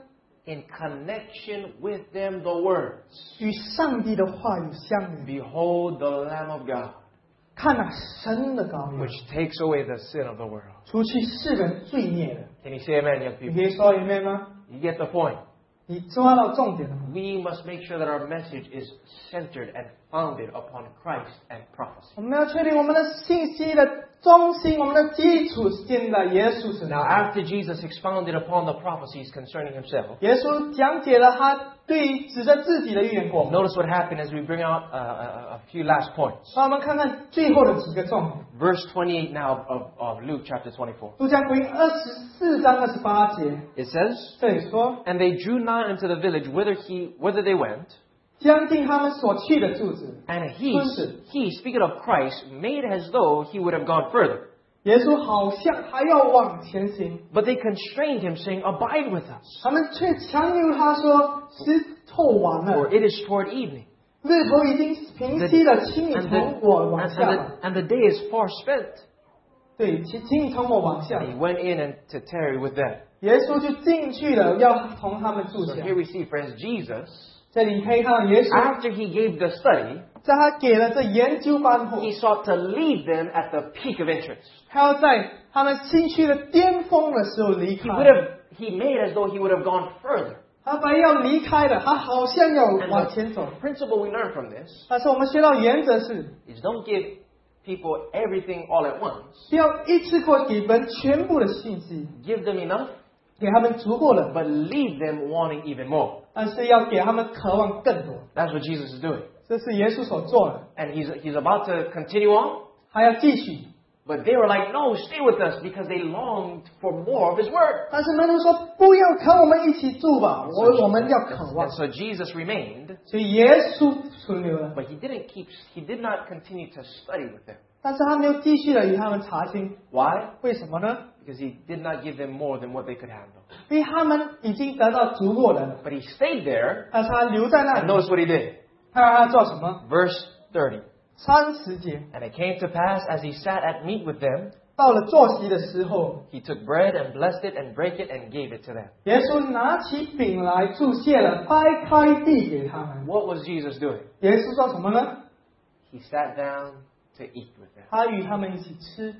in connection with them the words, 与上帝的话语相连。 Behold the Lamb of God, 看那神的羔羊， which takes away the sin of the world. 除去世人罪孽的。 Can you say amen, young 你 people? 可以说一遍吗？ You get the point. 你抓到重点了吗？ We must make sure that our message is centered and founded upon Christ and prophecy. 我们要确定我们的信息的中心，我们的基础是建在耶稣身 Now, 上。 after Jesus expounded upon the prophecies concerning himself, 耶稣讲解了他对于指着自己的预言过后， notice what happened as we bring out uh, a, a few last points. 让我们看看最后的几个重点。 Verse twenty-eight now of, of Luke chapter twenty-four. 路加福音二十四章二十八节， It says, 这里说， And they drew nigh unto the village whither he whither they went, 将近他们所去的住址。 and he, Listen. he, speaking of Christ, made as though he would have gone further. 耶稣好像还要往前行， But they constrained him, saying, Abide with us, 他们却强留他说：“时候晚 for 了， it is toward evening, 日头已经平息了，请你 and 从 the, 我往 and, 下 and 吧。 the, and the day is far spent. ” 对，请请你从我往下 And。he went in and to tarry with them. 耶稣就进去了，要同他们住 So 下。 here we see, friends, Jesus, 这里可以看到耶稣， after he gave the study, 在他给了这研究班后， he sought to lead them at the peak of interest. 他要在他们兴趣的巅峰的时候离 He 开。 would have, he made as though he would have gone further. 他本来要离开的，他好像要 And 往前走 the。principle we learn from this 但是我们学到原则是， is don't give people everything all at once. 不要一次过给人全部的信息， Give them enough, 给他们足够的， but leave them wanting even more. 但是要给他们渴望更多。 That's what Jesus is doing. 这是耶稣所做的， And he's, he's about to continue on. 还要继续。 But they were like, no, stay with us, because they longed for more of his word. 但是门徒说：“不要跟我们一起住吧，我我们要渴望 And。so Jesus remained, ” 所以耶稣存留了， but he didn't keep, he did not continue to study with them. 但是他没有继续的与他们查经。 Why? 为什么呢？ Because he did not give them more than what they could handle. 因为他们已经得到足够的了， But he stayed there, 但是他留在那 and 里， notice what he did. 他让他做什么？ Verse thirty. 三十节， And it came to pass, as he sat at meat with them, 到了坐席的时候， he took bread and blessed it and brake it and gave it to them. 耶稣拿起饼来注谢了，掰开递给他们。 What was Jesus doing? 耶稣做什么呢？ He sat down to eat with them. 他与他们一起吃，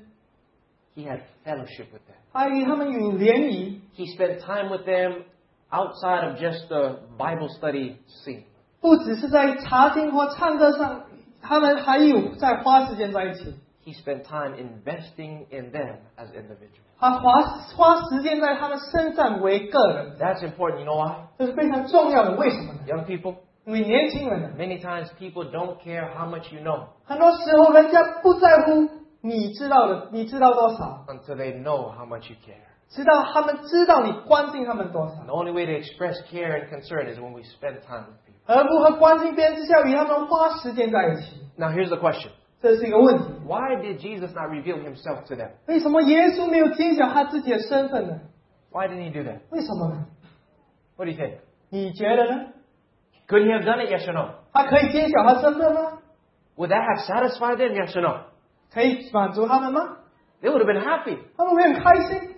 He had fellowship with them. 他与他们有联谊， He spent time with them outside of just the Bible study scene. 不只是在查经或唱歌上，他们还有在花时间在一起。 He spent time investing in them as individuals. 他花花时间在他们身上为个人， That's important. You know why? 这是非常重要的。为什么呢？ Young people, 因为年轻人呢， many times people don't care how much you know 很多时候人家不在乎你知道的，你知道多少， until they know how much you care. 直到他们知道你关心他们多少。 The only way to express care and concern is when we spend time with people. 而如何关心别人之下，与他们花时间在一起， Now here's the question. 这是一个问题。 Why did Jesus not reveal himself to them? 为什么耶稣没有揭晓他自己的身份呢？ Why didn't he do that? 为什么呢？ What do you think? 你觉得呢？ Could he have done it? Yes or no? 他可以揭晓他身份吗？ Would that have satisfied them? Yes or no? 可以满足他们吗？ They would have been happy. 他们会很开心。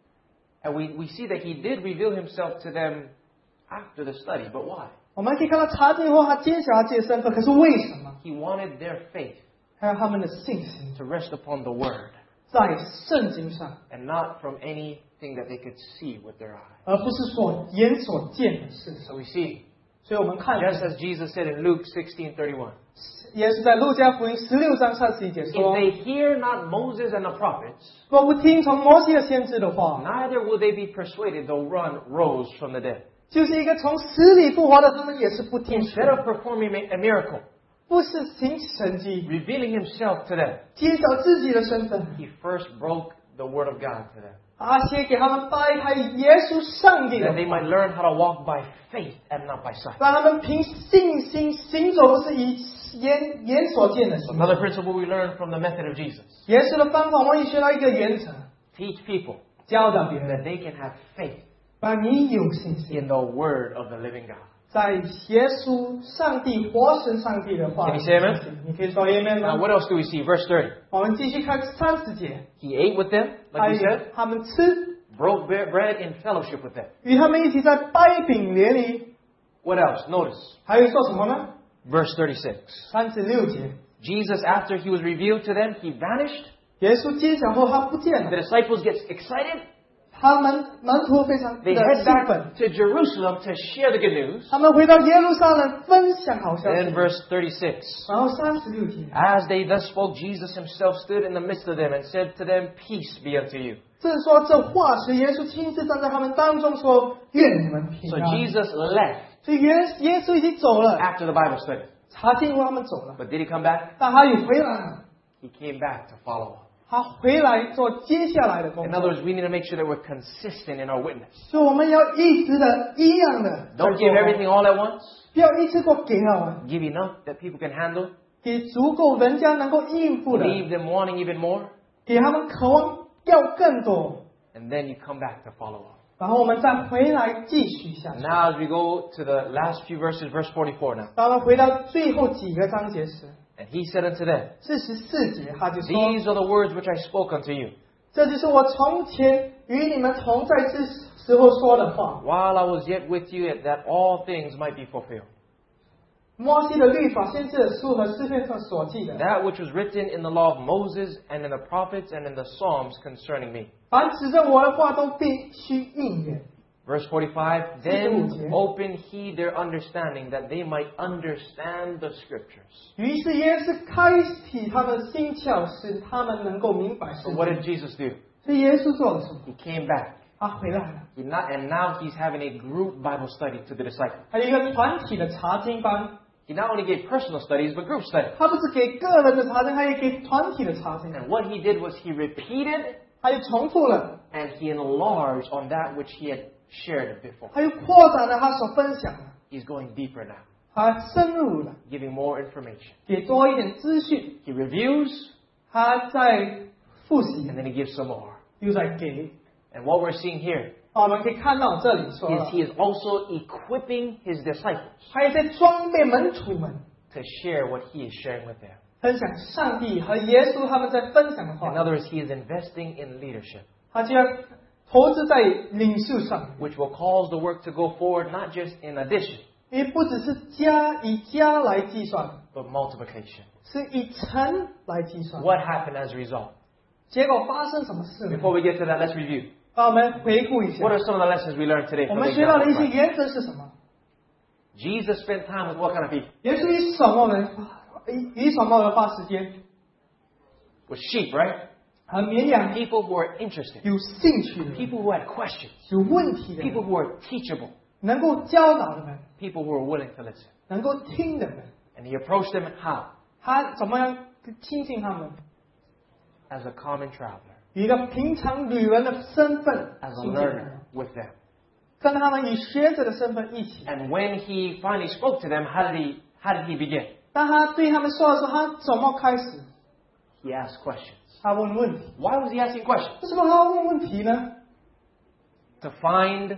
And we, we see that he did reveal himself to them after the study. But why? 我们可以看到查经后，他揭晓他自己的身份，可是为什么？ He wanted their faith 还有他们的信心 to rest upon the word 在圣经上， and not from anything that they could see with their eyes. 而不是所眼所见的事 So 上。 we see, 所以我们看， just as Jesus said in Luke sixteen thirty-one, 耶稣在路加福音十六章三十一节 if 说 they hear not Moses and the prophets,：“ 若不听从摩西的先知的话， neither will they be persuaded though one rose from the dead. 就是一个从死里复活的，他们也是不听 Instead of performing a miracle, 不是行神迹， revealing himself to them, 揭晓自己的身份， he first broke the word of God to them, 而且给他们掰开耶稣上帝的 that they might learn how to walk by faith and not by sight. 让他们凭信心行走，不是以眼眼所见的行走。 Another principle we learn from the method of Jesus: 耶稣的方法，我们也学到一个原则： teach people 教导别 that 人， they can have faith 让你有信心， in the word of the living God. 在耶稣上帝活神上帝的话 Can you say amen? 你可以说 amen Now, 吗？ what else do we see? Verse thirty. 我们继续看三十节， He ate with them, 他 like we 与 said, 他们吃， broke bread in fellowship with them. 与他们一起在掰饼联谊。 What else? Notice. 还有做什么呢？ Verse thirty-six. 三十六节， Jesus, after he was revealed to them, he vanished. 耶稣揭晓后他不见 The 了， disciples get excited. 他们门徒非常 They 的 head 兴奋， back to Jerusalem to share the good news. 他们回到耶路撒冷分享好消 Then 息。 verse thirty-six. 然后三十六节， As they thus spoke, Jesus himself stood in the midst of them and said to them, Peace be unto you. 正说这话时，耶稣亲自站在他们当中说：“愿你们平 So 安。” Jesus left 所以耶耶稣已经走了， after the Bible study. 查经过他们走了， But did he come back? 但他又回来了， He came back to follow up. 他回来做接下来的工 In 作。 other words, we need to make sure that we're consistent in our witness. 所以我们要一直的一样的 Don't give everything all at once. 不要一次过给了完， Give enough that people can handle. 给足够人家能够应付的， Leave them wanting even more. 给他们渴望要更多， And then you come back to follow up. 然后我们再回来继续下 And 去。 now as we go to the last few verses, verse forty-four now. 当我们回到最后几个章节时， And he said unto them, 四十四节他就说 These are the words which I spoke unto you, 这就是我从前与你们同在之时候说的话。 while I was yet with you, that all things might be fulfilled. 摩西的律法、先知的书和诗篇上所记的， That which was written in the law of Moses and in the prophets and in the Psalms concerning me. 凡指着我的话都必须应验。 Verse forty-five, 四十五节。 Then open he their understanding, that they might understand the scriptures. 于是耶稣开启他们的心窍，使他们能够明白 So 圣 what 经。 did Jesus do? 所以耶稣做了什么？ He came back. 他回来了， He not, and now he's having a group Bible study to the disciples. 还有一个团体的查经班。 He not only gave personal studies, but group studies. 他不是给个人的查经，他也给团体的查经， And what he did was he repeated 他又重复了， and he enlarged on that which he had shared before. 他又扩展了他所分享的， He's going deeper now, 他深入了， giving more information. 给多一点资讯， He reviews 他在复习 and，then he gives some more. 又在给。 And what we're seeing here 啊，我们可以看到这里说 is 了， he is also equipping his disciples 他也在装备门徒们， to share what he is sharing with them. 分享上帝和耶稣他们在分享的 In 话， other words, he is investing in leadership, 他就要投资在领袖上， which will cause the work to go forward not just in addition, 因为不只是加以加来计算， but multiplication. 是以乘来计算。 What happened as a result? 结果发生什么事呢？ Before we get to that, let's review. 让我们回顾一下 What，are some of the lessons we learned today 我 from the 们学到 example 的 of 一些 Christ? 原则是什么？ Jesus spent time with what kind of people? 耶稣以什么人以以什么人花时间？ With sheep, right? 和绵羊 People who are interested. 有兴趣的人， People who had questions. 有问题的人， People who are teachable. 能够教导的人， People who are willing to listen. 能够听的人， And he approached them how? 他怎么样亲近他们？ As a common traveler. 以一个平常旅人的身份 As a 亲近他们 learner with them. 跟他们以学者的身份一起。 And when he finally spoke to them, how did he, how did he begin? 当他对他们说的时候，他怎么开始？ He asked questions. 他问问题。 Why was he asking questions? 为什么他要问问题呢？ To find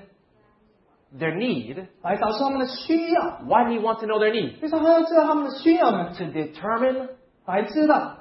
their need. 来找出他们的需要。 Why did he want to know their need? 为什么他要知道他们的需要呢？ To determine 来知道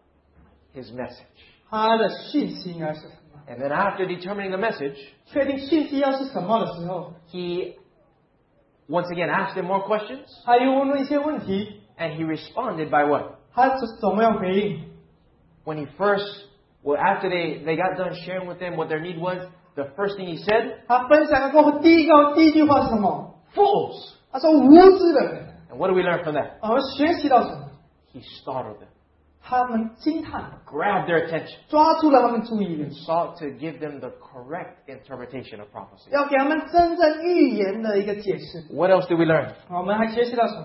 his message. 他的讯息应该是什么。 And then after determining the message, 确定讯息要是什么的时候， he once again asked them more questions. 他又问了一些问题， And he responded by what? 他怎怎么样回应？ When he first, well, after they, they got done sharing with them what their need was, the first thing he said, 他分享了过后，第一个第一句话是什么？ fools. 他说无知的人。 And what do we learn from that? 我们学习到什么？ He startled them, 他们惊叹， grabbed their attention, 抓住了他们注意力， sought to give them the correct interpretation of prophecy. 要给他们真正预言的一个解释。 What else did we learn? 我们还学习到什么？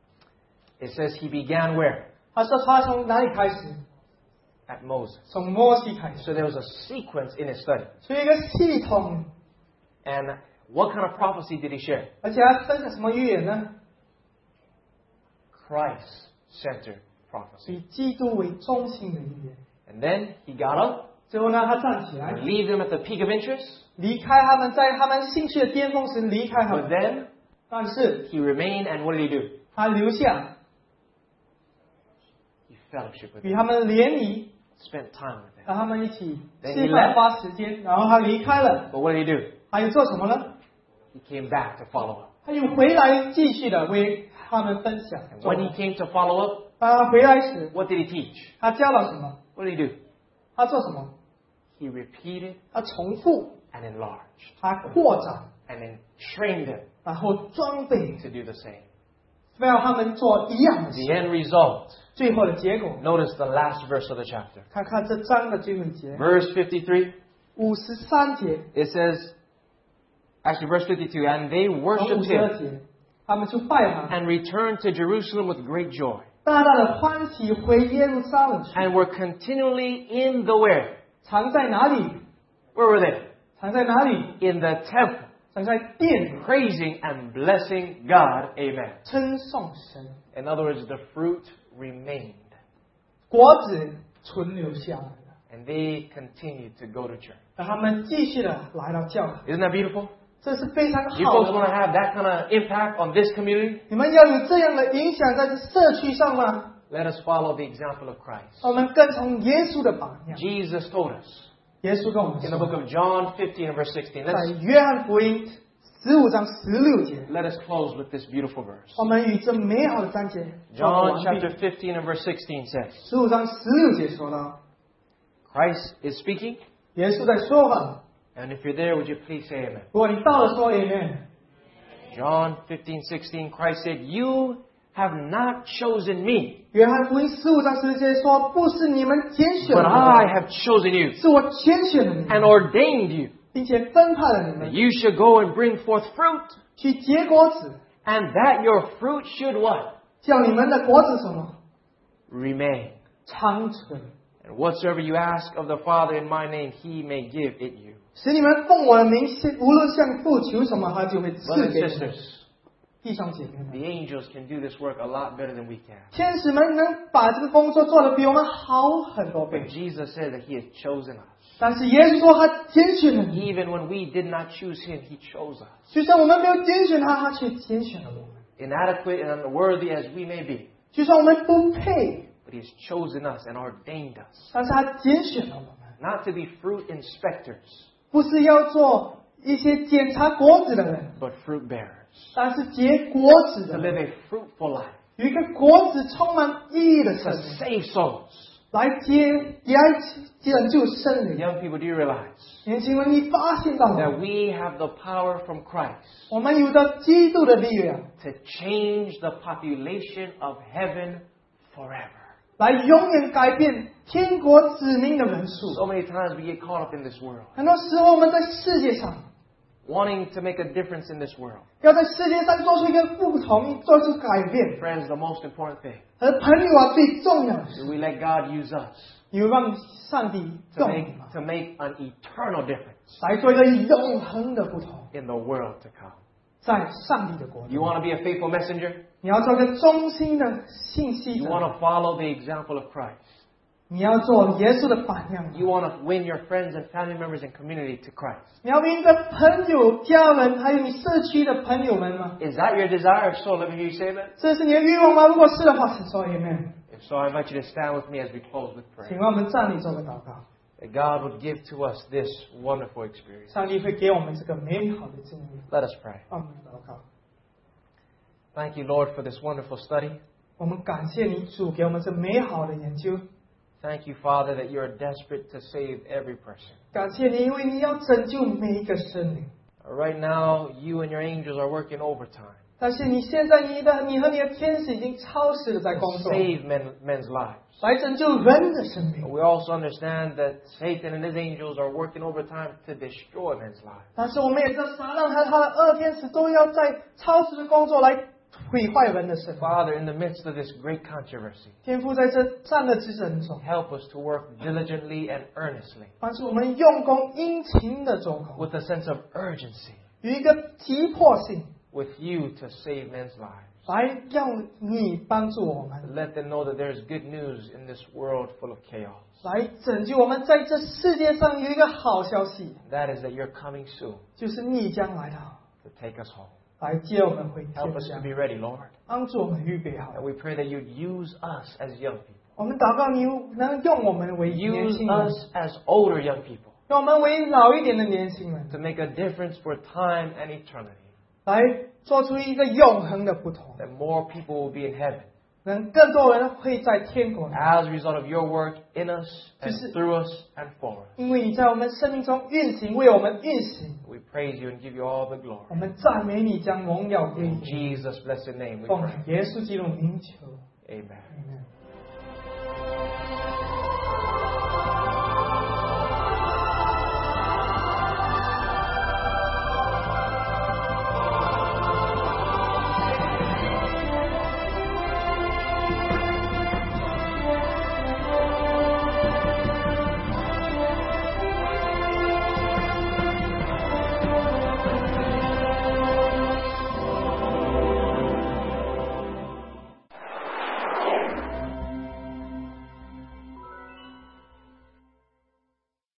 It says he began where? 他说他从哪里开始？ At Moses. 从摩西开始， So there was a sequence in his study. 所以一个系统， And what kind of prophecy did he share? 而且还分享什么预言呢？ Christ-centered prophecy. 以基督为中心的预言。 And then he got up 最后呢，他站起来， and leave them at the peak of interest. 离开他们，在他们兴趣的巅峰时离开他 But 们。 then 但是 he remained, and what did he do? 他留下， He fellowship with 与 them. 他们联谊， spent time with them. 让他们一起 Then 吃 he 饭 left. 花时间，然后他离开了。 But what did he do? 还有做什么呢？ He came back to follow up. 他又回来继续的为他们分享。 And when he came to follow up, 当他回来时， what did he teach? 他教了什么？ What did he do? 他做什么？ He repeated 他重复， and enlarged 他扩展， and then trained them 然后装备， to do the same. 非要他们做一样的 The 事。 end result. 最后的结果， Notice the last verse of the chapter. 看看这章的最后一节， Verse fifty-three. 五十三节 It says, actually verse fifty-two, and they 和五 worshipped 十二 him 节，他们就拜他， and returned to Jerusalem with great joy 大大的欢喜回耶路撒冷去。 and were continually in the where? 藏在哪里？ Where were they? 藏在哪里？ In the temple, 藏在殿里， praising and blessing God. Amen. 称颂神， In other words, the fruit remained 果子存留下来了。 and they continued to go to church. 让他们继续的来到教会， Isn't that beautiful? 这是非常 You 好 folks 的 want to 吗。 have that kind of impact on this community? 你们要有这样的影响在这社区上吗？ Let us follow the example of Christ. 我们跟从耶稣的榜样。 Jesus told us 耶稣跟我们 in the book 说， of John fifteen and verse sixteen. 在 Let's, 约翰福音十五章十六节， let us close with this beautiful verse. 我们与这美好的章节 John 完 chapter 毕。 fifteen and verse sixteen says, 十五章十六节说到， Christ is speaking. 耶稣在说话。 And if you're there, would you please say amen? 如果你到了说 Amen。 John fifteen, sixteen, Christ said, You have not chosen me, 约翰福音十五章十六节说，不是你们拣选 but 了 I 我， have chosen you 是我拣选了你 and 们， ordained you 并且分派了你 that 们 you should go and bring forth fruit, 去结果子， and that your fruit should what? 叫你们的果子什么 Remain. 长存， And whatsoever you ask of the Father in my name, he may give it you. 使你们奉我的名，无论向父求什么，他就会赐 Brothers 给 and 你们。 sisters, 弟兄姐妹们， the angels can do this work a lot better than we can. 天使们能把这个工作做得比我们好很多 But 倍， Jesus said that he has chosen us. 但是耶稣说他拣选了你， Even when we did not choose him, he chose us. 就算我们没有拣选他，他却拣选了我们。 Inadequate and unworthy as we may be, 就算我们不配， but he has chosen us and ordained us 但是他拣选了我们， not to be fruit inspectors, 不是要做一些检查果子的人， but fruit bearers. 但是结果子 To 的 live 人， a fruitful life, 有一个果子充满意义的 to 生命， save souls. 来接也来拯救生灵。 Young people, do you realize 年轻人，你发现到 that 吗？ we have the power from Christ 我们有着基督的力量， to change the population of heaven forever? 来永远改变天国子民的人数。 So many times we get caught up in this world, 很多时候，我们在世界上 wanting to make a difference in this world. 要在世界上做出一个不同，做出改变。 Friends, the most important thing 而朋友啊，最重要的 is 是， we let God use us 有让上帝 to 用你 make, 吗？ to make an eternal difference 来做一个永恒的不同， in the world to come. 在上帝的国 You 度。 want to be a faithful messenger? 你要做一个忠心的信息 You 者， want to follow the example of Christ? 你要做耶稣的榜样。 You want to win your friends and family members and community to Christ? 你要为你的朋友、家人，还有你社区的朋友们吗？ Is that your desire? If so, let me hear you say that. 这是你的欲望吗？如果是的话，请说 Amen。 If so, I invite you to stand with me as we close with 请 prayer. 让我们站立做个祷告。 That God would give to us this wonderful experience. 上帝会给我们这个美好的经历。 Let us pray. 让我们祷告。 Thank you, Lord, for this wonderful study. 我们感谢你主给我们这美好的研究， Thank you, Father, that you are desperate to save every person. 感谢你，因为你要拯救每一个生灵。 Right now, you and your angels are working overtime 但是你现在你的你和你的天使已经超时的在 to 工作， save men, men's lives. 来拯救人的生 But 命。 we also understand that Satan and his angels are working overtime to destroy men's lives. 但是我们也知道，撒旦和他的二天使都要在超时的工作来毁坏人的生命。 Father, in the midst of this great controversy, 天父在这战的之争中， help us to work diligently and earnestly 帮助我们用功殷勤的做工， with a sense of urgency 有一个急迫性， with you to save men's lives. 来让你帮助我们， Let them know that there is good news in this world full of chaos. 来拯救我们。在这世界上有一个好消息， That is that you're coming soon 就是你将来到， to take us home. 来接我们回 Help 天 us to 家， be ready, Lord. 帮助我们预备好 And。we pray that you'd use us as young people 我们祷告你能用我们为年 Use 轻人， us as older young people 用我们为老一点的年轻人， to make a difference for time and eternity. 来做出一个永恒的不同， That more people will be in heaven 能更多人会在天国里， as a result of your work in us and 就是 through us and for us. 因为你在我们生命中运行，为我们运行， We praise you and give you all the glory. 我们赞美你，将荣耀归 In 你。 Jesus' blessed name we 奉 pray. 耶稣基督名求。 Amen. Amen